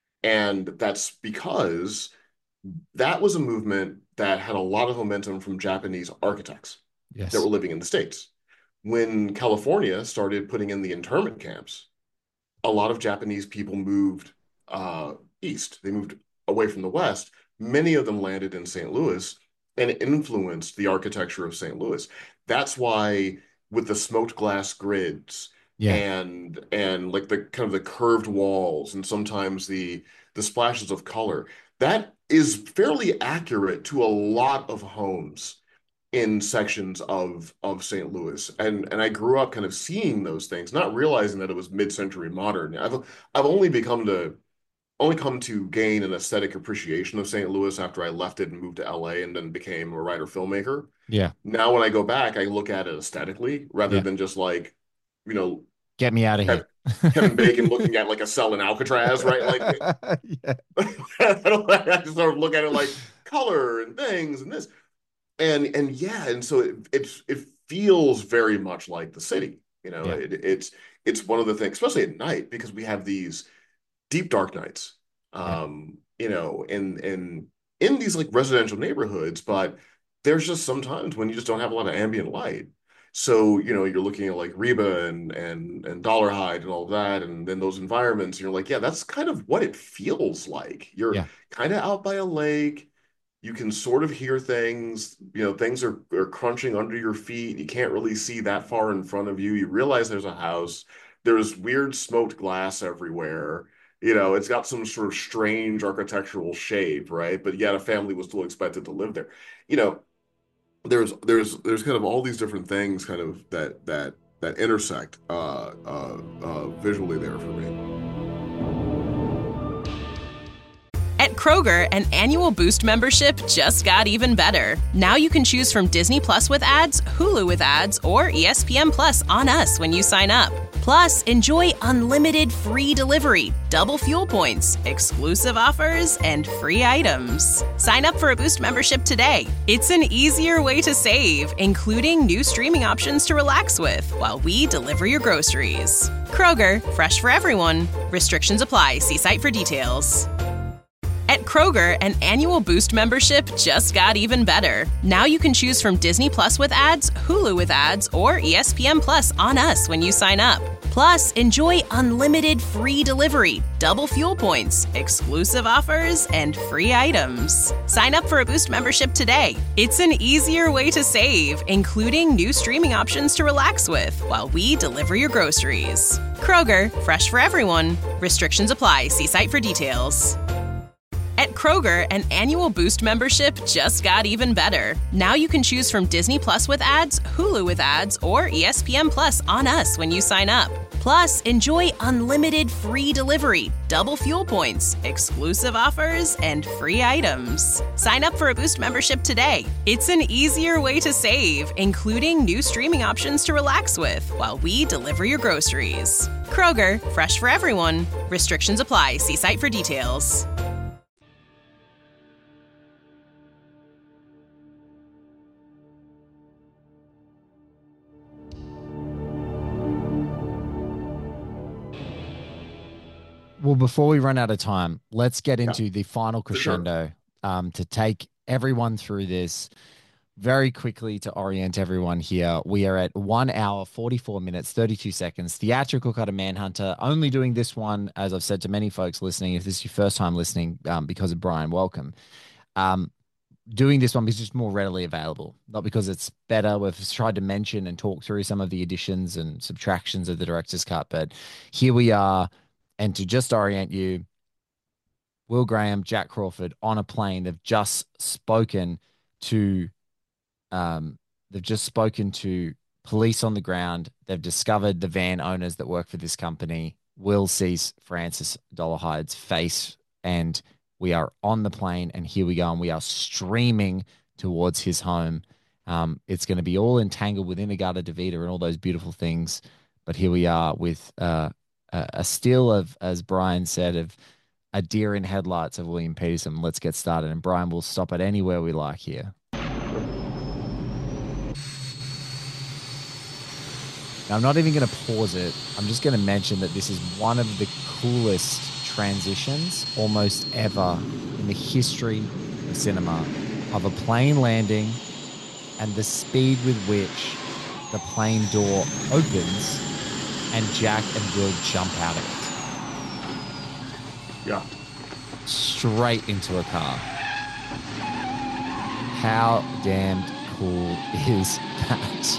And that's because that was a movement that had a lot of momentum from Japanese architects that were yes, living in the States. When California started putting in the internment camps, a lot of Japanese people moved uh, east. They moved away from the West. Many of them landed in Saint Louis and influenced the architecture of Saint Louis. That's why with the smoked glass grids yeah, and and like the kind of the curved walls and sometimes the the splashes of color, that is fairly accurate to a lot of homes in sections of of Saint Louis. And and I grew up kind of seeing those things, not realizing that it was mid-century modern. I've I've only become to only come to gain an aesthetic appreciation of Saint Louis after I left it and moved to L A and then became a writer filmmaker. yeah, Now when I go back, I look at it aesthetically rather yeah. than just like, you know, Get me out of here. Kevin Bacon looking at like a cell in Alcatraz, right? Like Yeah, I don't I just sort of look at it like color and things and this. And and yeah, and so it it, it feels very much like the city. You know, yeah, it, it's it's one of the things, especially at night, because we have these deep dark nights. yeah, Um, you know, in in in these like residential neighborhoods, but there's just sometimes when you just don't have a lot of ambient light. So, you know, you're looking at like Reba and and and Dollarhide and all of that, and then those environments, and you're like, yeah, that's kind of what it feels like. You're yeah, kind of out by a lake. You can sort of hear things, you know, things are, are crunching under your feet. You can't really see that far in front of you. You realize there's a house. There's weird smoked glass everywhere. You know, it's got some sort of strange architectural shape, right? But yet a family was still expected to live there. You know, there's there's there's kind of all these different things kind of that that that intersect uh uh, uh visually there for me. At Kroger, an annual Boost membership just got even better. Now you can choose from Disney Plus with ads, Hulu with ads, or E S P N Plus on us when you sign up. Plus, enjoy unlimited free delivery, double fuel points, exclusive offers, and free items. Sign up for a Boost membership today. It's an easier way to save, including new streaming options to relax with while we deliver your groceries. Kroger, fresh for everyone. Restrictions apply. See site for details. At Kroger, an annual Boost membership just got even better. Now you can choose from Disney Plus with ads, Hulu with ads, or E S P N Plus on us when you sign up. Plus, enjoy unlimited free delivery, double fuel points, exclusive offers, and free items. Sign up for a Boost membership today. It's an easier way to save, including new streaming options to relax with while we deliver your groceries. Kroger, fresh for everyone. Restrictions apply. See site for details. At Kroger, an annual Boost membership just got even better. Now you can choose from Disney Plus with ads, Hulu with ads, or E S P N Plus on us when you sign up. Plus, enjoy unlimited free delivery, double fuel points, exclusive offers, and free items. Sign up for a Boost membership today. It's an easier way to save, including new streaming options to relax with while we deliver your groceries. Kroger, fresh for everyone. Restrictions apply. See site for details. Well, before we run out of time, let's get Yeah, into the final for sure. crescendo um, to take everyone through this very quickly to orient everyone here. We are at one hour, forty-four minutes, thirty-two seconds. Theatrical cut of Manhunter. Only doing this one, as I've said to many folks listening, if this is your first time listening, um, because of Brian, welcome. Um, doing this one because it's just more readily available, not because it's better. We've tried to mention and talk through some of the additions and subtractions of the director's cut, but here we are. And to just orient you, Will Graham, Jack Crawford on a plane. They've just spoken to, um, they've just spoken to police on the ground. They've discovered the van owners that work for this company. Will sees Francis Dollarhide's face, and we are on the plane. And here we go, and we are streaming towards his home. Um, it's going to be all entangled within In-A-Gadda-Da-Vida and all those beautiful things. But here we are with uh, a, a still of, as Brian said, of a deer in headlights of William Peterson. Let's get started. And Brian will stop at anywhere we like here. Now, I'm not even going to pause it. I'm just going to mention that this is one of the coolest transitions almost ever in the history of cinema, of a plane landing and the speed with which the plane door opens and Jack and Will jump out of it. Yeah. Straight into a car. How damned cool is that?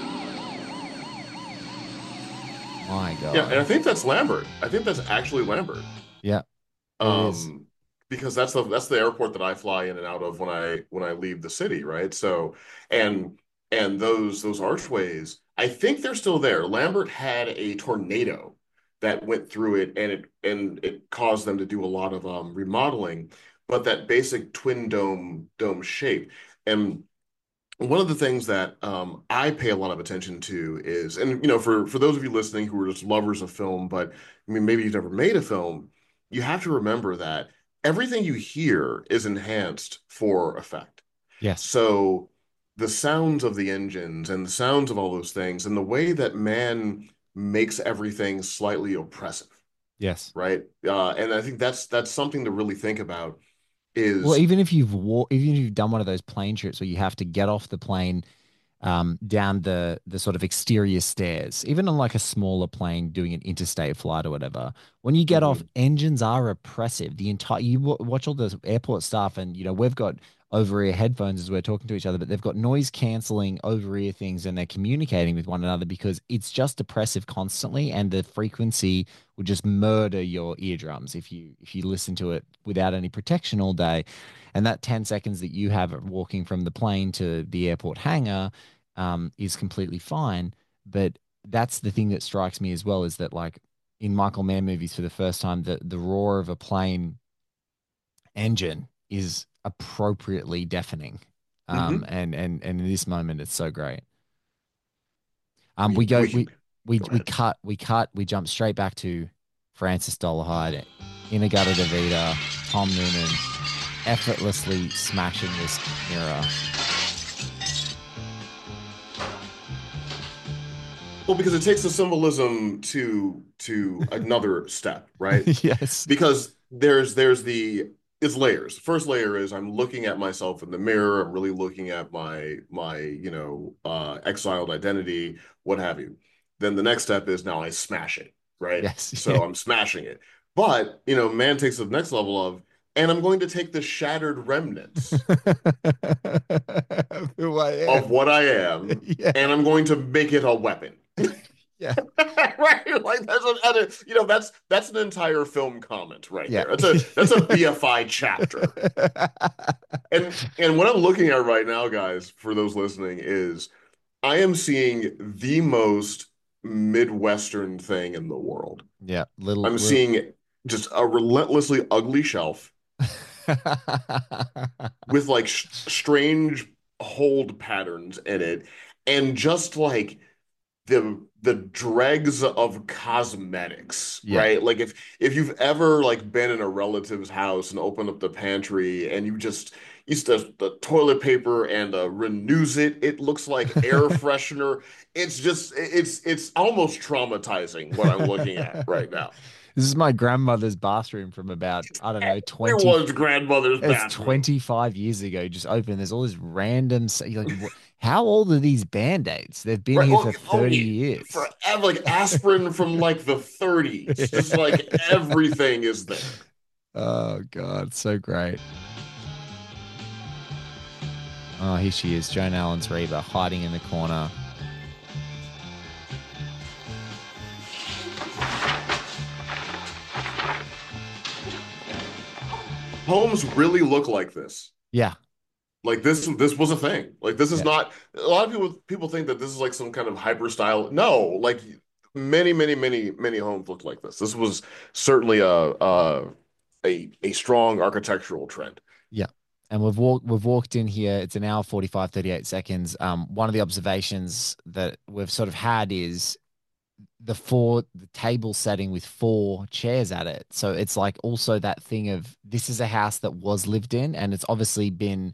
My God. Yeah, and I think that's Lambert. I think that's actually Lambert. Yeah. Um, because that's the that's the airport that I fly in and out of when I when I leave the city, right? So, and and those those archways, I think they're still there. Lambert had a tornado that went through it, and it and it caused them to do a lot of um, remodeling, but that basic twin dome dome shape. And one of the things that um, I pay a lot of attention to is, and you know, for for those of you listening who are just lovers of film, but I mean, maybe you've never made a film, you have to remember that everything you hear is enhanced for effect. Yes. So the sounds of the engines and the sounds of all those things, and the way that man makes everything slightly oppressive, Yes. right? Uh, and I think that's that's something to really think about. Well, Is even if you've walked, even if you've done one of those plane trips where you have to get off the plane um, down the the sort of exterior stairs, even on like a smaller plane doing an interstate flight or whatever, when you get off, Mhm. engines are oppressive. The entire you w- watch all the airport stuff, and you know we've got over ear headphones as we're talking to each other, but they've got noise canceling over ear things, and they're communicating with one another because it's just oppressive constantly, and the frequency would just murder your eardrums if you if you listen to it without any protection all day. And that ten seconds that you have walking from the plane to the airport hangar um, is completely fine. But that's the thing that strikes me as well, is that like in Michael Mann movies for the first time, the, the roar of a plane engine is appropriately deafening. Um, Mhm. and, and, and in this moment, it's so great. Um, we we go, we can we, we, go we ahead. cut, we cut, we jump straight back to Francis Dollarhide, In-A-Gadda-Da-Vida, Tom Noonan, effortlessly smashing this mirror. Well, because it takes the symbolism to to another step, right? Yes. Because there's there's the it's layers. First layer is I'm looking at myself in the mirror. I'm really looking at my my you know uh, exiled identity, what have you. Then the next step is now I smash it, right? Yes. Yeah. So I'm smashing it. But you know, man takes it to the next level of, and I'm going to take the shattered remnants Who I of am. what I am, Yeah. and I'm going to make it a weapon. Yeah. Right, like that's a, you know that's that's an entire film comment right Yeah. there. That's a that's a B F I chapter. And and what I'm looking at right now, guys, for those listening, is I am seeing the most Midwestern thing in the world. Yeah. Little, I'm little. seeing just a relentlessly ugly shelf with like sh strange hold patterns in it, and just like the the dregs of cosmetics, Yeah. right? Like if if you've ever like been in a relative's house and opened up the pantry and you just use the, the toilet paper and uh, renews it, it looks like air freshener. It's just it's it's almost traumatizing what I'm looking at right now. This is my grandmother's bathroom from about, I don't know, twenty. Everyone's grandmother's It's bathroom. twenty-five years ago. Just open. There's all this random. s- you're like, "Wha- how old are these band-aids? They've been Right. here Oh, for oh thirty yeah. years. Forever, like aspirin from like the thirties. Just like everything is there. Oh God, so great. Oh, here she is, Joan Allen's Reba, hiding in the corner. Homes really look like this. Yeah, Like this, this was a thing. Like this is yeah. not. A lot of people people think that this is like some kind of hyper style. No, like many, many, many, many homes looked like this. This was certainly a a a, a strong architectural trend. Yeah. And we've walked we've walked in here. It's an hour forty-five, thirty-eight seconds. Um, one of the observations that we've sort of had is the four the table setting with four chairs at it. So it's like also that thing of this is a house that was lived in, and it's obviously been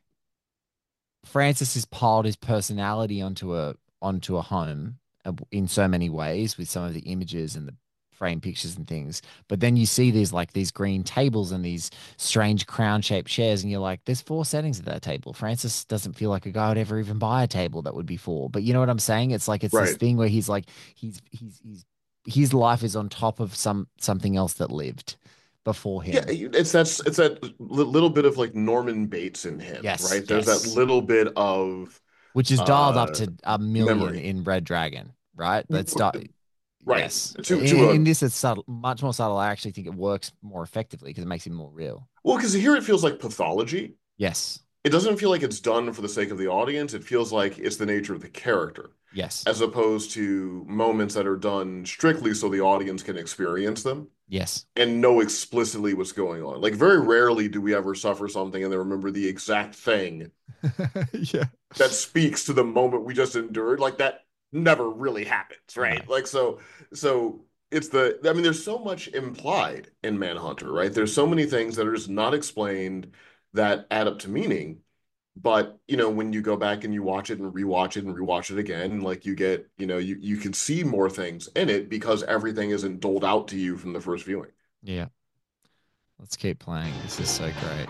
Francis has piled his personality onto a onto a home uh, in so many ways with some of the images and the frame pictures and things. But then you see these like these green tables and these strange crown shaped chairs, and you're like, there's four settings at that table. Francis doesn't feel like a guy would ever even buy a table that would be four. But you know what I'm saying? It's like it's this Right. thing where he's like he's he's he's his life is on top of some something else that lived before Yeah, him. it's that's it's that li- little bit of like Norman Bates in him, Yes, right? There's that yes. little bit of Which is dialed up uh to a million memory. in Red Dragon, right? That's di- Right. yes. To In, to in a this, it's subtle, much more subtle. I actually think it works more effectively because it makes it more real. well, because here it feels like pathology. Yes, It doesn't feel like it's done for the sake of the audience. It feels like it's the nature of the character, yes, as opposed to moments that are done strictly so the audience can experience them yes, and know explicitly what's going on. Like very rarely do we ever suffer something and then remember the exact thing yeah. that speaks to the moment we just endured. Like that never really happens, No, right? Like so so it's the I mean there's so much implied in Manhunter, right? There's so many things that are just not explained that add up to meaning. But you know, when you go back and you watch it and rewatch it and rewatch it again, like you get, you know, you you can see more things in it because everything isn't doled out to you from the first viewing. yeah. Let's keep playing. This is so great.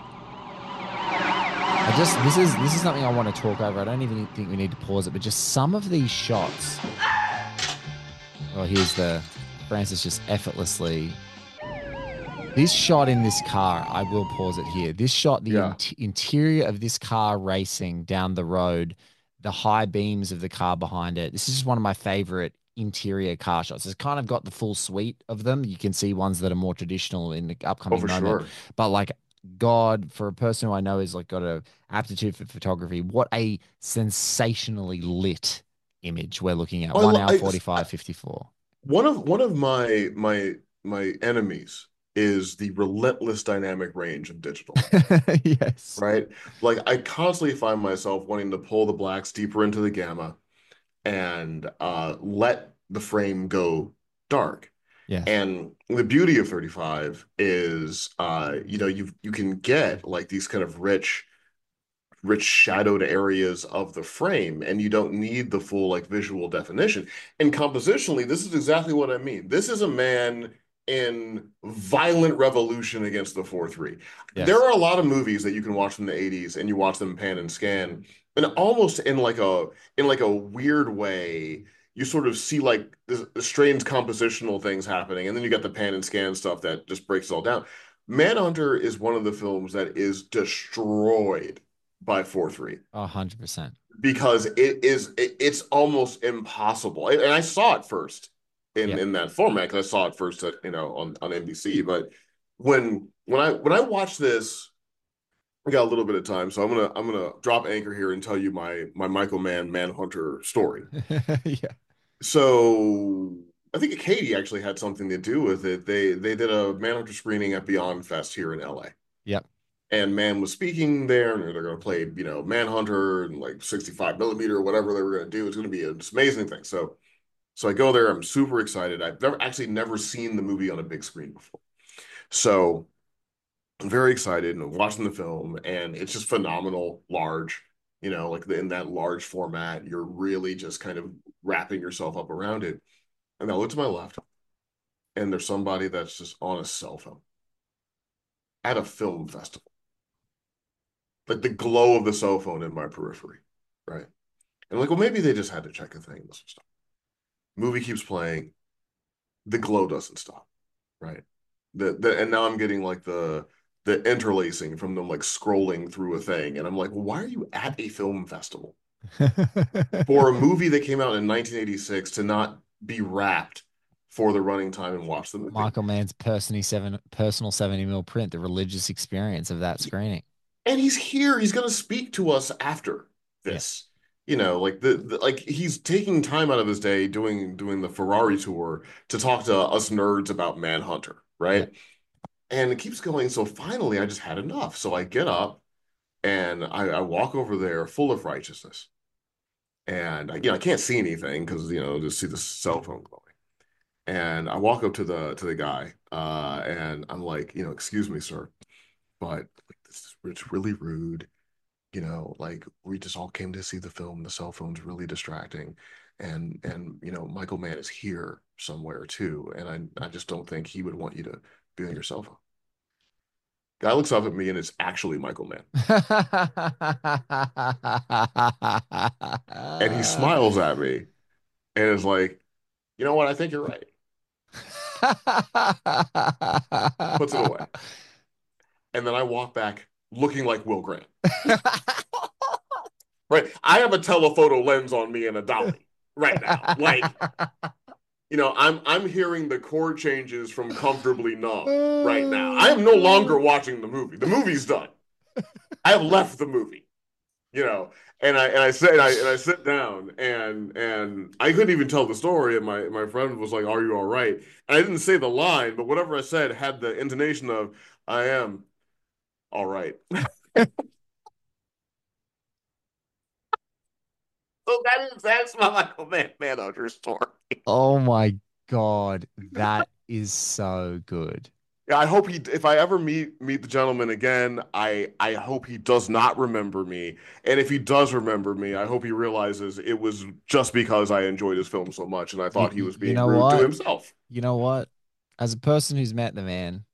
I just this is this is something I want to talk over. I don't even think we need to pause it, but just some of these shots. Well, here's the Francis just effortlessly. This shot in this car, I will pause it here. This shot, the Yeah, in interior of this car racing down the road, the high beams of the car behind it. This is just one of my favorite interior car shots. It's kind of got the full suite of them. You can see ones that are more traditional in the oh upcoming for moment, sure. but like God, for a person who I know is like got a aptitude for photography, what a sensationally lit image we're looking at. Oh, I, One lo- hour I, forty-five I fifty-four. one of one of my my my enemies is the relentless dynamic range of digital. Yes. Right? Like I constantly find myself wanting to pull the blacks deeper into the gamma and uh, let the frame go dark. Yes. And the beauty of thirty-five is, uh, you know, you you can get like these kind of rich, rich shadowed areas of the frame, and you don't need the full like visual definition. And compositionally, this is exactly what I mean. This is a man in violent revolution against the four three. There Yes. are a lot of movies that you can watch from the eighties and you watch them pan and scan, and almost in like a in like a weird way, you sort of see like the, the strange compositional things happening, and then you got the pan and scan stuff that just breaks it all down. Manhunter is one of the films that is destroyed by four three. A hundred percent. because it is it, it's almost impossible. And I saw it first in Yep. in that format because I saw it first at, you know on on N B C. But when when I when I watched this, I got a little bit of time, so I'm gonna I'm gonna drop anchor here and tell you my my Michael Mann Manhunter story. Yeah. So I think Katie actually had something to do with it. They they did a Manhunter screening at Beyond Fest here in L A. Yep. And Mann was speaking there, and they're going to play, you know, Manhunter and like sixty-five millimeter or whatever they were going to do. It's going to be an amazing thing. So, so I go there. I'm super excited. I've never actually never seen the movie on a big screen before. So I'm very excited and I'm watching the film, and it's just phenomenal, large. You know, like the, in that large format, you're really just kind of wrapping yourself up around it. And I look to my left, and there's somebody that's just on a cell phone at a film festival. Like the glow of the cell phone in my periphery, right? And like, well, maybe they just had to check a thing. This stuff. Movie keeps playing, the glow doesn't stop, right? The, the and now I'm getting like the the interlacing from them like scrolling through a thing, and I'm like, well, why are you at a film festival for a movie that came out in nineteen eighty-six to not be wrapped for the running time and watch the movie? Michael Mann's personally seven personal seventy mil print, the religious experience of that screening. And he's here. He's going to speak to us after Yeah. this. You know, like the, the like he's taking time out of his day doing doing the Ferrari tour to talk to us nerds about Manhunter, Yeah. right? And it keeps going. So finally, I just had enough. So I get up and I, I walk over there full of righteousness. And I, you know, I can't see anything because you know just see the cell phone glowing. And I walk up to the to the guy, uh, and I'm like, you know, excuse me, sir, but like, this is it's really rude. You know, like we just all came to see the film. The cell phone's really distracting. And and you know, Michael Mann is here somewhere too. And I I just don't think he would want you to be on your cell phone. Guy looks up at me and it's actually Michael Mann. And he smiles at me and is like, you know what, I think you're right. Puts it away. And then I walk back looking like Will Grant. Right. I have a telephoto lens on me and a dolly right now. Like, you know, I'm I'm hearing the chord changes from Comfortably Numb right now. I am no longer watching the movie. The movie's done. I have left the movie. You know, and I and I sit and I and I sit down and and I couldn't even tell the story. And my my friend was like, "Are you all right?" And I didn't say the line, but whatever I said had the intonation of, "I am all right." So that is that's my Michael Mann Manhunter story. Oh my God, that is so good. Yeah, I hope he. If I ever meet meet the gentleman again, I I hope he does not remember me. And if he does remember me, I hope he realizes it was just because I enjoyed his film so much, and I You, thought he you, was you being know rude to what? himself. You know what? As a person who's met the man,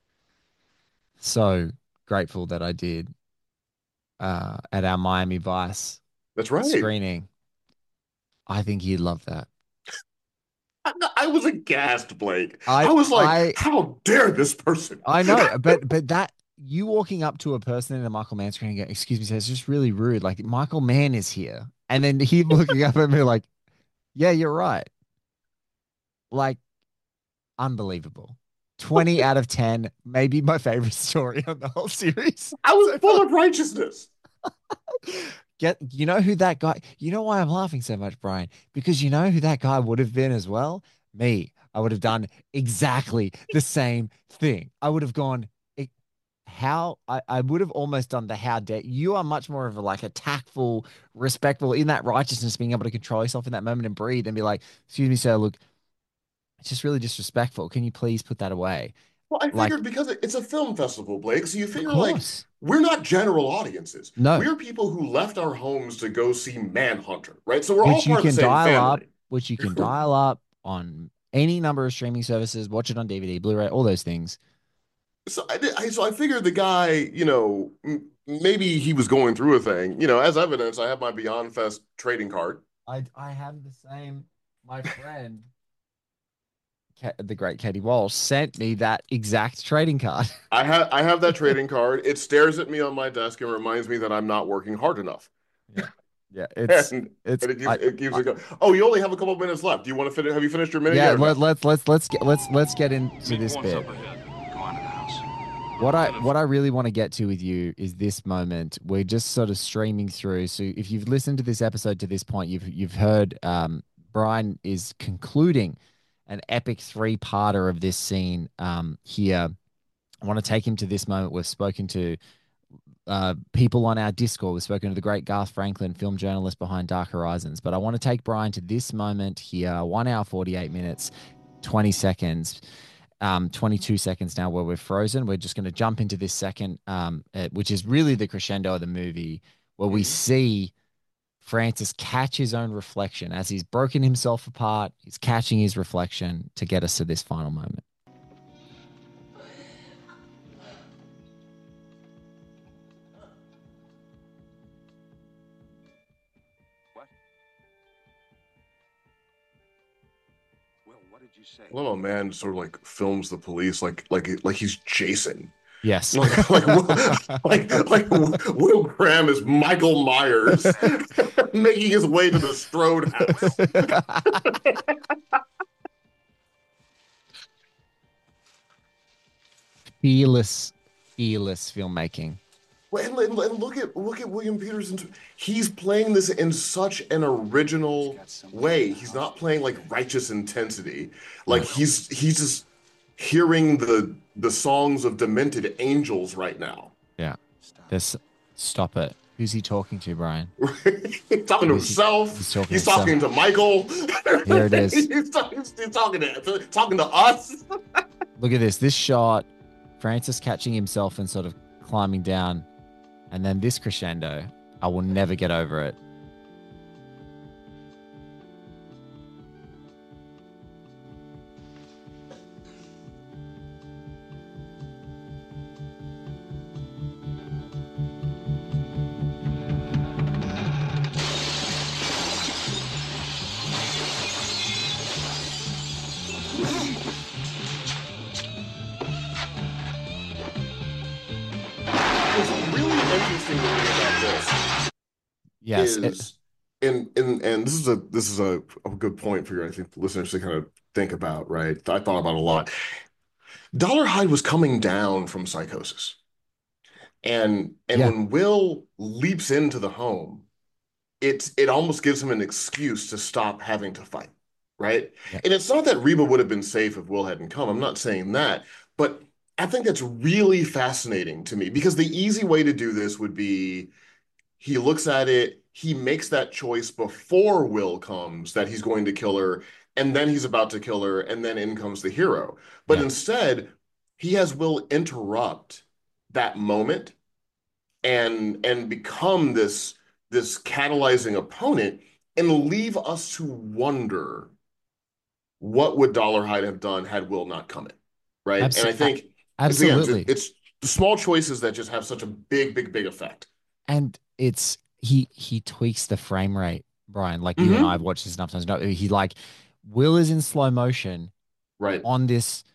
so grateful that I did uh, at our Miami Vice That's right. screening. I think he'd love that. I, I was aghast, Blake. I I was like, I how dare this person? I know, but but that you walking up to a person in a Michael Mann screen and go, "Excuse me, sir, it's just really rude. Like Michael Mann is here," and then he looking up at me like, "Yeah, you're right." Like unbelievable. twenty out of ten, maybe my favorite story on the whole series. I was So full far. of righteousness. Get you know who that guy, you know why I'm laughing so much, Brian? Because you know who that guy would have been as well? Me. I would have done exactly the same thing. I would have gone, "Eh, how I, I would have almost done the how dare you are much more of a like a tactful, respectful in that righteousness, being able to control yourself in that moment and breathe and be like, excuse me, sir, look, it's just really disrespectful. Can you please put that away? Well, I Like, figured because it's a film festival, Blake, so you of figure like course. we're not general audiences. No, We're people who left our homes to go see Manhunter, right? So we're all which you part of the can same dial up, family. which you can dial up on any number of streaming services, watch it on D V D, Blu-ray, all those things. So I, did, I so I figured the guy, you know, m- maybe he was going through a thing. You know, as evidence, I have my Beyond Fest trading card. I I have the same. My friend, Ka- the great Katie Walsh, sent me that exact trading card. I have I have that trading card. It stares at me on my desk and reminds me that I'm not working hard enough. Yeah. Yeah, it's and it's and it keeps I, it keeps I it going. Oh, you only have a couple minutes left. Do you want to finish? Have you finished your minute yeah, yet or let, no? let's let's let's get let's let's get into Meet this once bit. up ahead. Come on to the house. What I Minute what I really want to get to with you is this moment. We're just sort of streaming through. So if you've listened to this episode to this point, you've you've heard um, Brian is concluding an epic three-parter of this scene um, here. I want to take him to this moment. We've spoken to uh, people on our Discord. We've spoken to the great Garth Franklin, film journalist behind Dark Horizons. But I want to take Brian to this moment here, one hour, forty-eight minutes, twenty seconds, um, twenty-two seconds now where we're frozen. We're just going to jump into this second, um, uh, which is really the crescendo of the movie, where we Mhm. see Francis catch his own reflection as he's broken himself apart. He's catching his reflection to get us to this final moment. What? Will, what did you say? I love how a man sort of like films the police like like like he's Jason. Yes. Like like like like Will Graham is Michael Myers making his way to the Strode house. fearless, fearless filmmaking. And, and- and look at look at William Peterson. He's playing this in such an original way. He's not playing like righteous intensity. Like he's he's just hearing the the songs of demented angels right now. Yeah. This stop it. Who's he talking to, Brian? He's talking to He's- himself. he's talking He's to talking to Michael. Here it is. he's, talking, he's talking to talking to us. Look at this. This shot, Francis catching himself and sort of climbing down. And then this crescendo. I will never get over it. What's really interesting to me about this Yes. it- is and and and this is a this is a, a good point for your I think listeners to kind of think about, right? I thought about a lot. Dollar Hyde was coming down from psychosis. And and Yeah. when Will leaps into the home, it it almost gives him an excuse to stop having to fight, right? Yeah. And it's not that Reba would have been safe if Will hadn't come. I'm not saying that, but I think that's really fascinating to me because the easy way to do this would be he looks at it, he makes that choice before Will comes that he's going to kill her, and then he's about to kill her, and then in comes the hero. But Yeah. instead, he has Will interrupt that moment and and become this this catalyzing opponent and leave us to wonder what would Dollar Hyde have done had Will not come in, right? Abso- and I think again, Absolutely. it's, it's the small choices that just have such a big, big, big effect. And it's he he tweaks the frame rate, Brian. Like you and Mhm. I have watched this enough times. No, he like Will is in slow motion Right. on this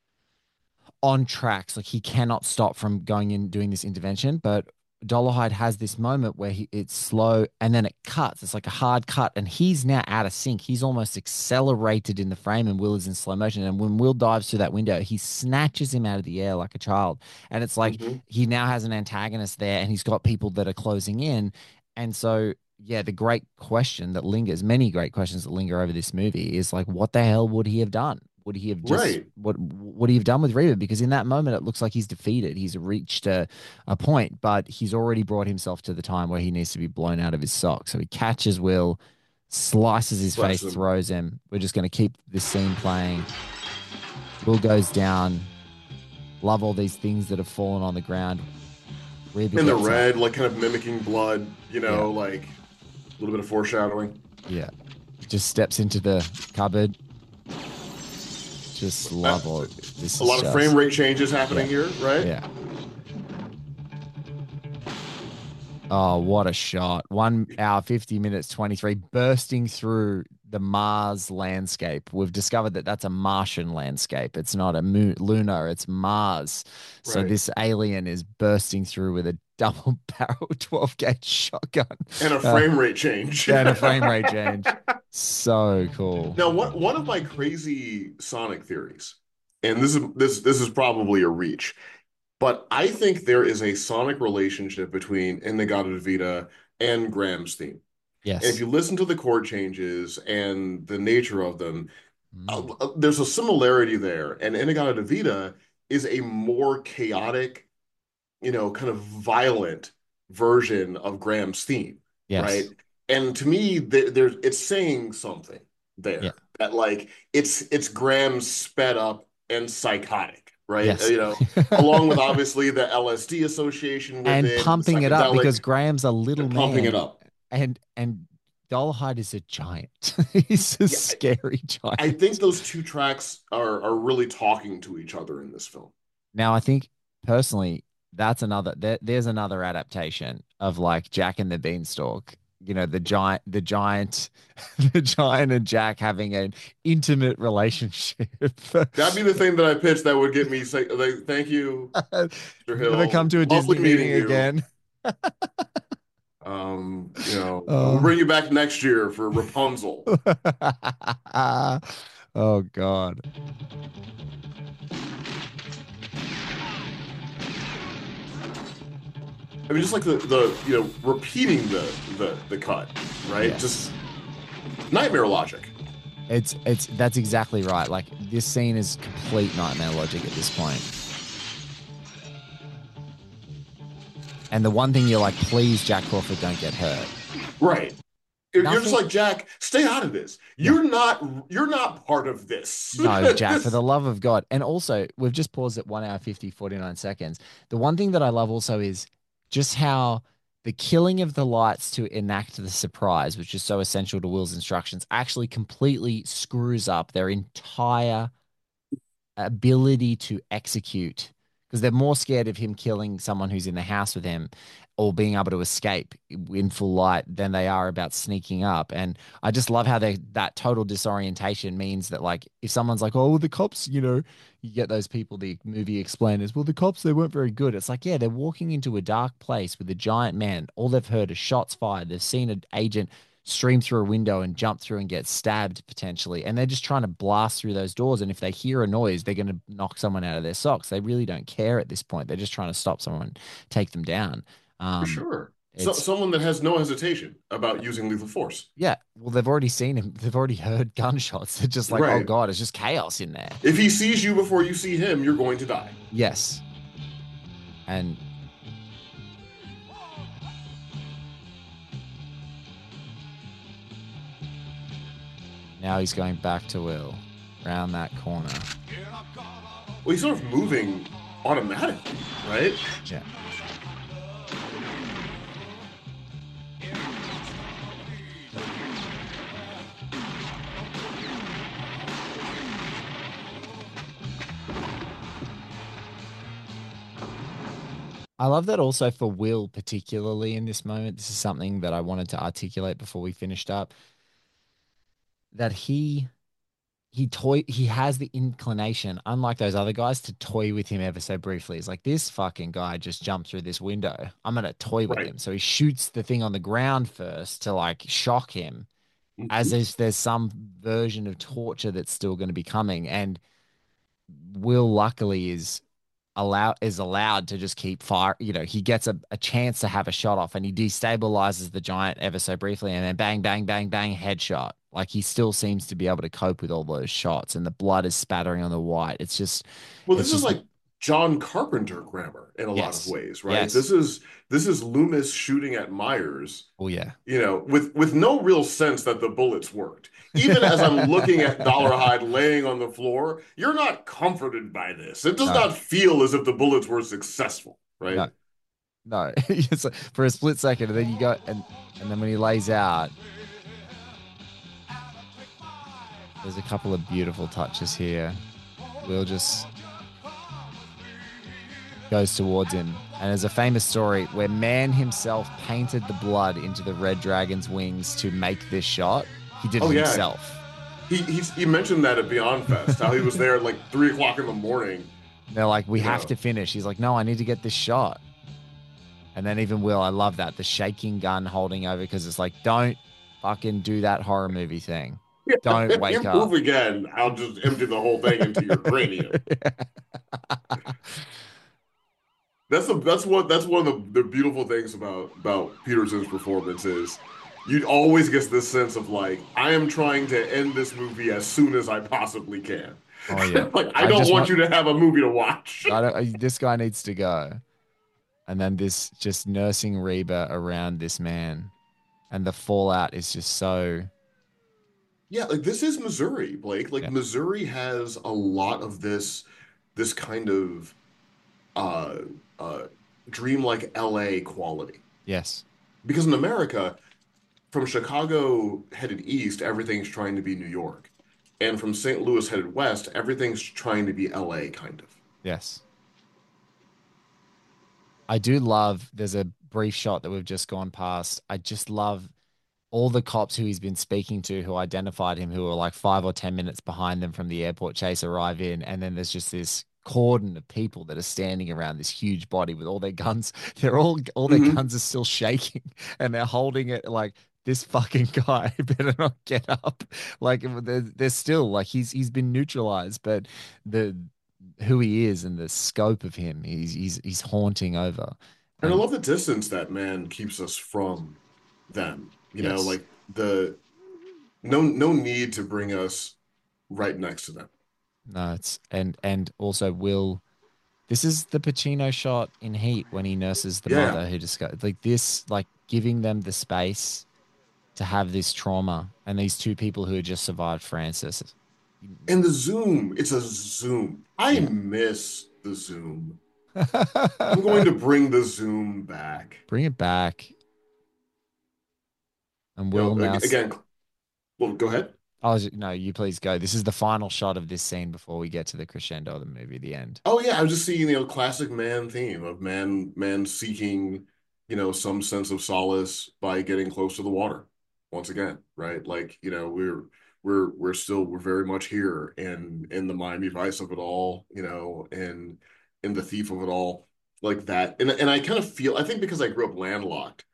on tracks. Like he cannot stop from going in doing this intervention. But Dollarhide has this moment where he it's slow and then it cuts. It's like a hard cut, and he's now out of sync. He's almost accelerated in the frame, and Will is in slow motion. And when Will dives through that window, he snatches him out of the air like a child. And it's like Mhm. he now has an antagonist there, and he's got people that are closing in. And so, yeah, the great question that lingers, many great questions that linger over this movie is like, what the hell would he have done? Would he have just Right. what would he have done with Reba? Because in that moment, it looks like he's defeated. He's reached a, a point, but he's already brought himself to the time where he needs to be blown out of his socks. So he catches Will, slices his Slices face, him. throws him. We're just going to keep this scene playing. Will goes down. Love all these things that have fallen on the ground. Reba In the gets up. red, like kind of mimicking blood, you know, like a little bit of foreshadowing. Yeah. Just steps into the cupboard. Just love all this. A is lot of just- frame rate changes happening here, right? Yeah. Oh, what a shot. One hour, fifty minutes, twenty-three, bursting through the Mars landscape. We've discovered that that's a Martian landscape. It's not a moon, lunar, it's Mars. So Right. this alien is bursting through with a double barrel twelve gauge shotgun And a uh, frame rate change. and a frame rate change. So cool. Now, one one of my crazy Sonic theories, and this is this this is probably a reach, but I think there is a Sonic relationship between In-A-Gadda-Da-Vida and Graham's theme. And if Yes. you listen to the chord changes and the nature of them, uh, Mm. uh, there's a similarity there. And In-A-Gadda-Da-Vida is a more chaotic, you know, kind of violent version of Graham's theme, right? Yes. And to me, there, there's it's saying something Yeah. there that like it's it's Graham's sped up and psychotic, right? Yes. You know, along with obviously the L S D association with And it, the pumping it up psychedelic, because Graham's a little and pumping man. it up. And and Dollhide is a giant. He's a Yeah, scary giant. I think those two tracks are are really talking to each other in this film. Now, I think personally, that's another there, there's another adaptation of like Jack and the Beanstalk. You know, the giant, the giant, the giant and Jack having an intimate relationship. That'd be the thing that I pitched that would get me say, like, thank you, Mister Hill. Never come to a Lovely Disney meeting meeting you. again. Um, you know, Oh. we'll bring you back next year for Rapunzel. Oh God. I mean, just like the the you know repeating the the the cut, right? Yes. Just nightmare logic. It's it's that's exactly right. Like this scene is complete nightmare logic at this point. And the one thing you're like, please, Jack Crawford, don't get hurt. Right. You're Nothing- just like, Jack, stay out of this. You're not you're not part of this. No, Jack, for the love of God. And also, we've just paused at one hour fifty, forty-nine seconds. The one thing that I love also is just how the killing of the lights to enact the surprise, which is so essential to Will's instructions, actually completely screws up their entire ability to execute because they're more scared of him killing someone who's in the house with him or being able to escape in full light than they are about sneaking up. And I just love how they that total disorientation means that like if someone's like, oh, well, the cops, you know, you get those people, the movie explainers, well, the cops, they weren't very good. It's like, yeah, they're walking into a dark place with a giant man. All they've heard is shots fired. They've seen an agent stream through a window and jump through and get stabbed potentially. And they're just trying to blast through those doors. And if they hear a noise, they're going to knock someone out of their socks. They really don't care at this point. They're just trying to stop someone, take them down. Um, For sure. So, it's- someone that has no hesitation about using lethal force. Yeah. Well, they've already seen him. They've already heard gunshots. They're just like, oh Right. God, it's just chaos in there. If he sees you before you see him, you're going to die. Yes. And now he's going back to Will around that corner. Well, he's sort of moving automatically, right? Yeah. I love that also for Will, particularly in this moment. This is something that I wanted to articulate before we finished up. That he he toy he has the inclination, unlike those other guys, to toy with him ever so briefly. It's like this fucking guy just jumped through this window. I'm gonna toy with Right. him. So he shoots the thing on the ground first to like shock him, as Mhm. if there's some version of torture that's still going to be coming. And Will luckily is allow is allowed to just keep fire. You know, he gets a, a chance to have a shot off and he destabilizes the giant ever so briefly and then bang, bang, bang, bang, headshot. Like he still seems to be able to cope with all those shots and the blood is spattering on the white. It's just Well, it's this is just- like John Carpenter grammar in a Yes. lot of ways, right? Yes. This is this is Loomis shooting at Myers, oh yeah. you know, with with no real sense that the bullets worked. Even as I'm looking at Dollarhide laying on the floor, you're not comforted by this. It does No. not feel as if the bullets were successful, right? No. No. It's like, for a split second, and then you go and and then when he lays out, there's a couple of beautiful touches here. Will just goes towards him. And there's a famous story where man himself painted the blood into the red dragon's wings to make this shot. He did it Oh, yeah. himself. He he's, he mentioned that at Beyond Fest, how he was there at like three o'clock in the morning. And they're like, we Yeah. have to finish. He's like, no, I need to get this shot. And then even Will, I love that the shaking gun holding over because it's like, don't fucking do that horror movie thing. Don't If wake you move up. again, I'll just empty the whole thing into your cranium. That's the that's what that's one of the, the beautiful things about about Peterson's performance is you always get this sense of like I am trying to end this movie as soon as I possibly can. Oh yeah. Like I I don't just want want you to have a movie to watch. I don't I, this guy needs to go. And then this just nursing Reba around this man. And the fallout is just so Yeah, like this is Missouri, Blake. Like yeah. Missouri has a lot of this this kind of uh uh dreamlike L A quality. Yes. Because in America, from Chicago headed east, everything's trying to be New York. And from Saint Louis headed west, everything's trying to be L A kind of. Yes. I do love there's a brief shot that we've just gone past. I just love all the cops who he's been speaking to who identified him, who are like five or ten minutes behind them from the airport chase arrive in, and then there's just this cordon of people that are standing around this huge body with all their guns. They're all all their Hmm. guns are still shaking, and they're holding it like this fucking guy better not get up. Like they're, they're still like he's he's been neutralized, but the who he is and the scope of him, he's he's he's haunting over. And I And love the distance that man keeps us from them. You know, yes, like the no no need to bring us right next to them. no, it's and and also Will. This is the Pacino shot in Heat when he nurses the Yeah. mother who discovered like this, like giving them the space to have this trauma and these two people who had just survived Francis. And the Zoom, it's a Zoom. I Yeah. miss the Zoom. I'm going to bring the Zoom back. Bring it back. And You Will know, now. ag- again, well, go ahead. Oh, no, you please go. This is the final shot of this scene before we get to the crescendo of the movie, the end. Oh yeah, I was just seeing, you know, classic man theme of man man seeking, you know, some sense of solace by getting close to the water once again, right? Like, you know, we're we're we're still we're very much here in in the Miami Vice of it all, you know, and in the thief of it all, like that. And and I kind of feel I think because I grew up landlocked,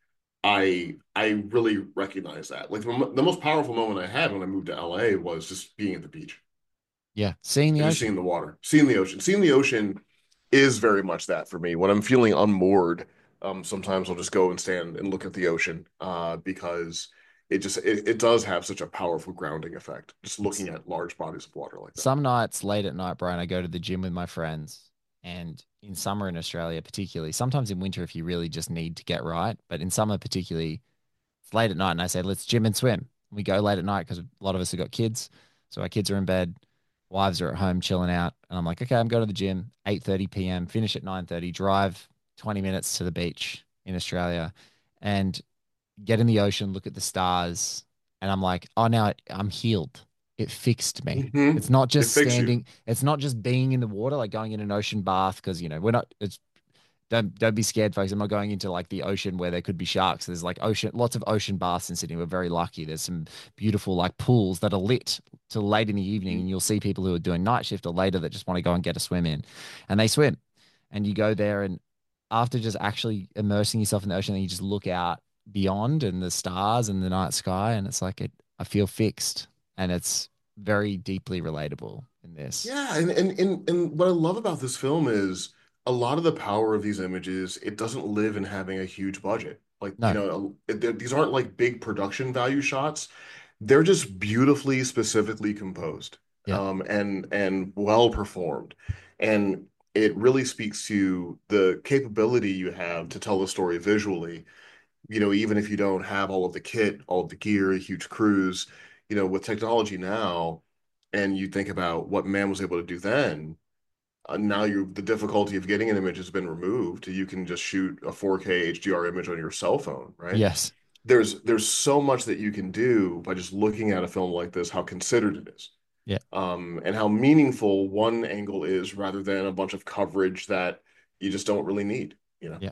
I I really recognize that. Like the, the most powerful moment I had when I moved to L A was just being at the beach Yeah. Seeing the and just ocean. seeing the water, seeing the ocean. Seeing the ocean is very much that for me. When I'm feeling unmoored, um, sometimes I'll just go and stand and look at the ocean, uh, because it just it, it does have such a powerful grounding effect. Just It's looking at large bodies of water like that. some nights late at night, Brian, I go to the gym with my friends. And in summer in Australia, particularly, sometimes in winter, if you really just need to get right, but in summer, particularly, it's late at night. And I say, let's gym and swim. We go late at night because a lot of us have got kids. So our kids are in bed, wives are at home chilling out. And I'm like, okay, I'm going to the gym, eight thirty p m, finish at nine thirty, drive twenty minutes to the beach in Australia and get in the ocean, look at the stars. And I'm like, oh, now I'm healed. It fixed me. Hmm. It's not It just fixes you. standing, it's not just being in the water, like going in an ocean bath, because, you know, we're not, it's, don't don't be scared, folks. I'm not going into like the ocean where there could be sharks. There's like ocean, lots of ocean baths in Sydney. We're very lucky. There's some beautiful like pools that are lit till late in the evening, and you'll see people who are doing night shift or later that just want to go and get a swim in, and they swim, and you go there, and after just actually immersing yourself in the ocean, and you just look out beyond and the stars and the night sky, and it's like it. I feel fixed, and it's very deeply relatable in this. Yeah, and, and and and what I love about this film is a lot of the power of these images, it doesn't live in having a huge budget. Like, you No, know, it- these aren't like big production value shots. They're just beautifully, specifically composed, yeah, um, and and well performed. And it really speaks to the capability you have to tell the story visually, you know, even if you don't have all of the kit, all of the gear, huge crews, you know, with technology now, and you think about what man was able to do then, uh, now you the difficulty of getting an image has been removed. You can just shoot a four K H D R image on your cell phone, right? yes, There's there's so much that you can do by just looking at a film like this, how considered it is, yeah. um, and how meaningful one angle is rather than a bunch of coverage that you just don't really need, you know. Yeah.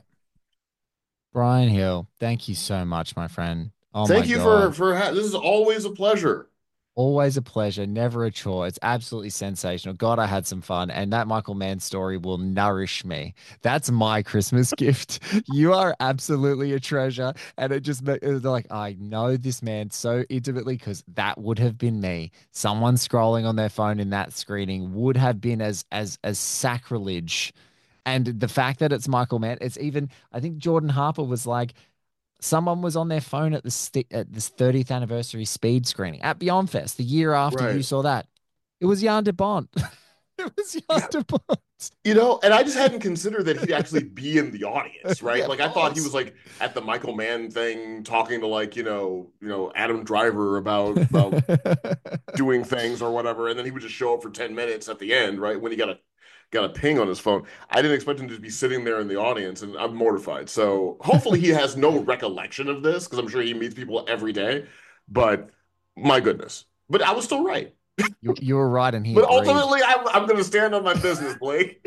Brian Hill, thank you so much, my friend. Oh my Thank you for God. for ha this is always a pleasure. Always a pleasure, never a chore. It's absolutely sensational. God, I had some fun, and that Michael Mann story will nourish me. That's my Christmas gift. You are absolutely a treasure, and it just ma- it's like I know this man so intimately because that would have been me. Someone scrolling on their phone in that screening would have been as as as sacrilege, and the fact that it's Michael Mann, it's even. I think Jordan Harper was like. Someone was on their phone at the st- at this thirtieth anniversary speed screening at Beyond Fest the year after Right. you saw that. It was Jan de Bont. It was Jan Yeah. de Bont. You know, and I just hadn't considered that he'd actually be in the audience, right? Yeah, like of I thought he course. was like at the Michael Mann thing, talking to like you know, you know Adam Driver about about doing things or whatever, and then he would just show up for ten minutes at the end, right? When he got a got a ping on his phone. I didn't expect him to be sitting there in the audience, and I'm mortified. So hopefully he has no recollection of this, because I'm sure he meets people every day. But my goodness. But I was still right. you, you were right, and he But agreed. ultimately, I'm, I'm going to stand on my business, Blake.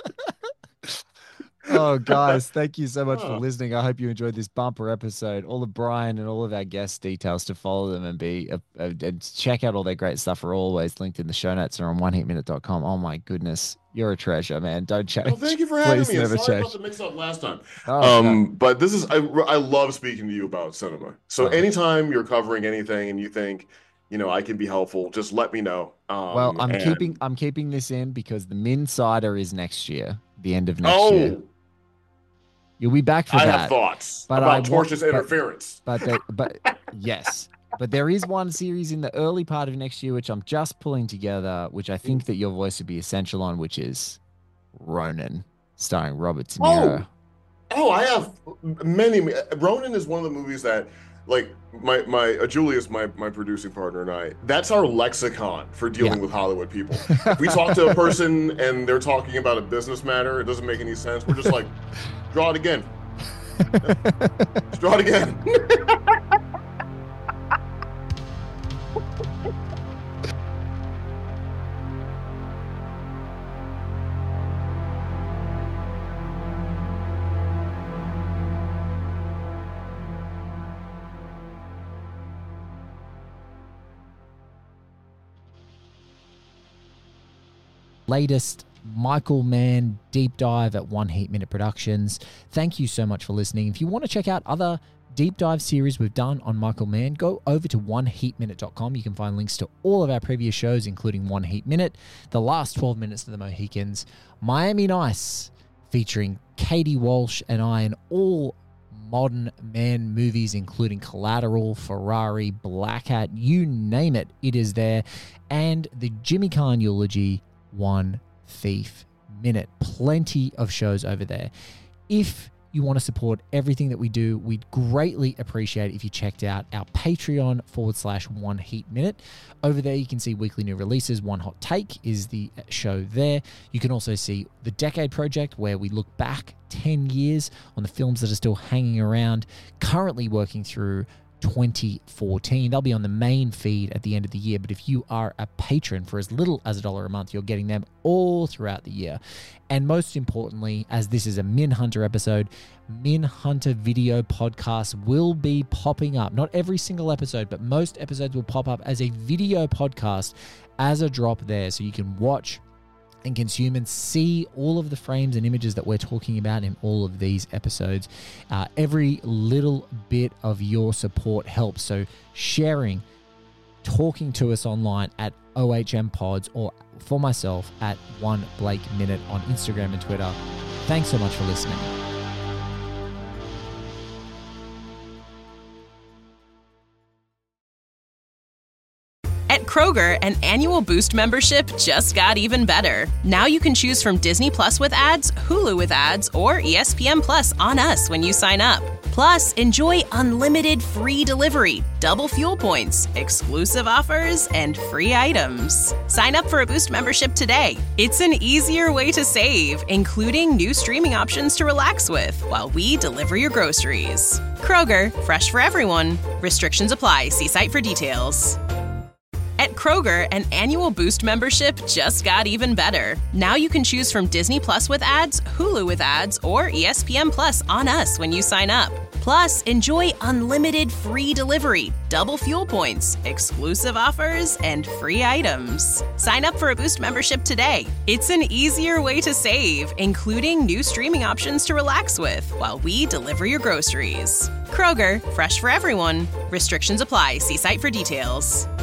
Oh, guys, thank you so much for Oh. listening. I hope you enjoyed this bumper episode. All of Brian and all of our guest details to follow them and be uh, uh, and check out all their great stuff are always linked in the show notes or on one heat minute dot com. Oh my goodness, you're a treasure, man. Don't change. Well, thank you for having Please me. never Sorry change. about the mix-up last time. Oh, um, no. But this is I, I love speaking to you about cinema. So Oh. anytime you're covering anything and you think, you know, I can be helpful, just let me know. Um, Well, I'm and- keeping I'm keeping this in because the Min Cider is next year, the end of next year. Oh, You'll be back for I that. have thoughts But I about want- tortious but- interference. But they, but yes, but there is one series in the early part of next year which I'm just pulling together, which I think that your voice would be essential on, which is Ronin, starring Robert De Niro. Oh, I have many. Ronin is one of the movies that, like, my my uh, Julius, my my producing partner, and I. That's our lexicon for dealing Yeah. with Hollywood people. If we talk to a person and they're talking about a business matter, it doesn't make any sense. We're just like, draw it again. Just draw it again. Latest Michael Mann deep dive at One Heat Minute Productions. Thank you so much for listening. If you want to check out other deep dive series we've done on Michael Mann, go over to one heat minute dot com. You can find links to all of our previous shows, including One Heat Minute, The Last twelve Minutes of the Mohicans, Miami Nice, featuring Katie Walsh and I, and all modern man movies, including Collateral, Ferrari, Black Hat, you name it, it is there. And the Jimmy Kahn eulogy, One Thief Minute. Plenty of shows over there. If you want to support everything that we do, we'd greatly appreciate if you checked out our Patreon forward slash One Heat Minute. Over there, you can see weekly new releases. One Hot Take is the show there. You can also see the Decade Project, where we look back ten years on the films that are still hanging around, currently working through twenty fourteen. They'll be on the main feed at the end of the year, but if you are a patron for as little as a dollar a month, you're getting them all throughout the year. And most importantly, as this is a Min Hunter episode, Min Hunter video podcasts will be popping up. Not every single episode, but most episodes will pop up as a video podcast as a drop there, so you can watch and consume and see all of the frames and images that we're talking about in all of these episodes. Uh, every little bit of your support helps. So sharing, talking to us online at O H M Pods, or for myself at One Blake Minute on Instagram and Twitter. Thanks so much for listening. At Kroger, an annual Boost membership just got even better. Now you can choose from Disney Plus with ads, Hulu with ads, or E S P N Plus on us when you sign up. Plus, enjoy unlimited free delivery, double fuel points, exclusive offers, and free items. Sign up for a Boost membership today. It's an easier way to save, including new streaming options to relax with while we deliver your groceries. Kroger, fresh for everyone. Restrictions apply. See site for details. At Kroger, an annual Boost membership just got even better. Now you can choose from Disney Plus with ads, Hulu with ads, or E S P N Plus on us when you sign up. Plus, enjoy unlimited free delivery, double fuel points, exclusive offers, and free items. Sign up for a Boost membership today. It's an easier way to save, including new streaming options to relax with while we deliver your groceries. Kroger, fresh for everyone. Restrictions apply. See site for details.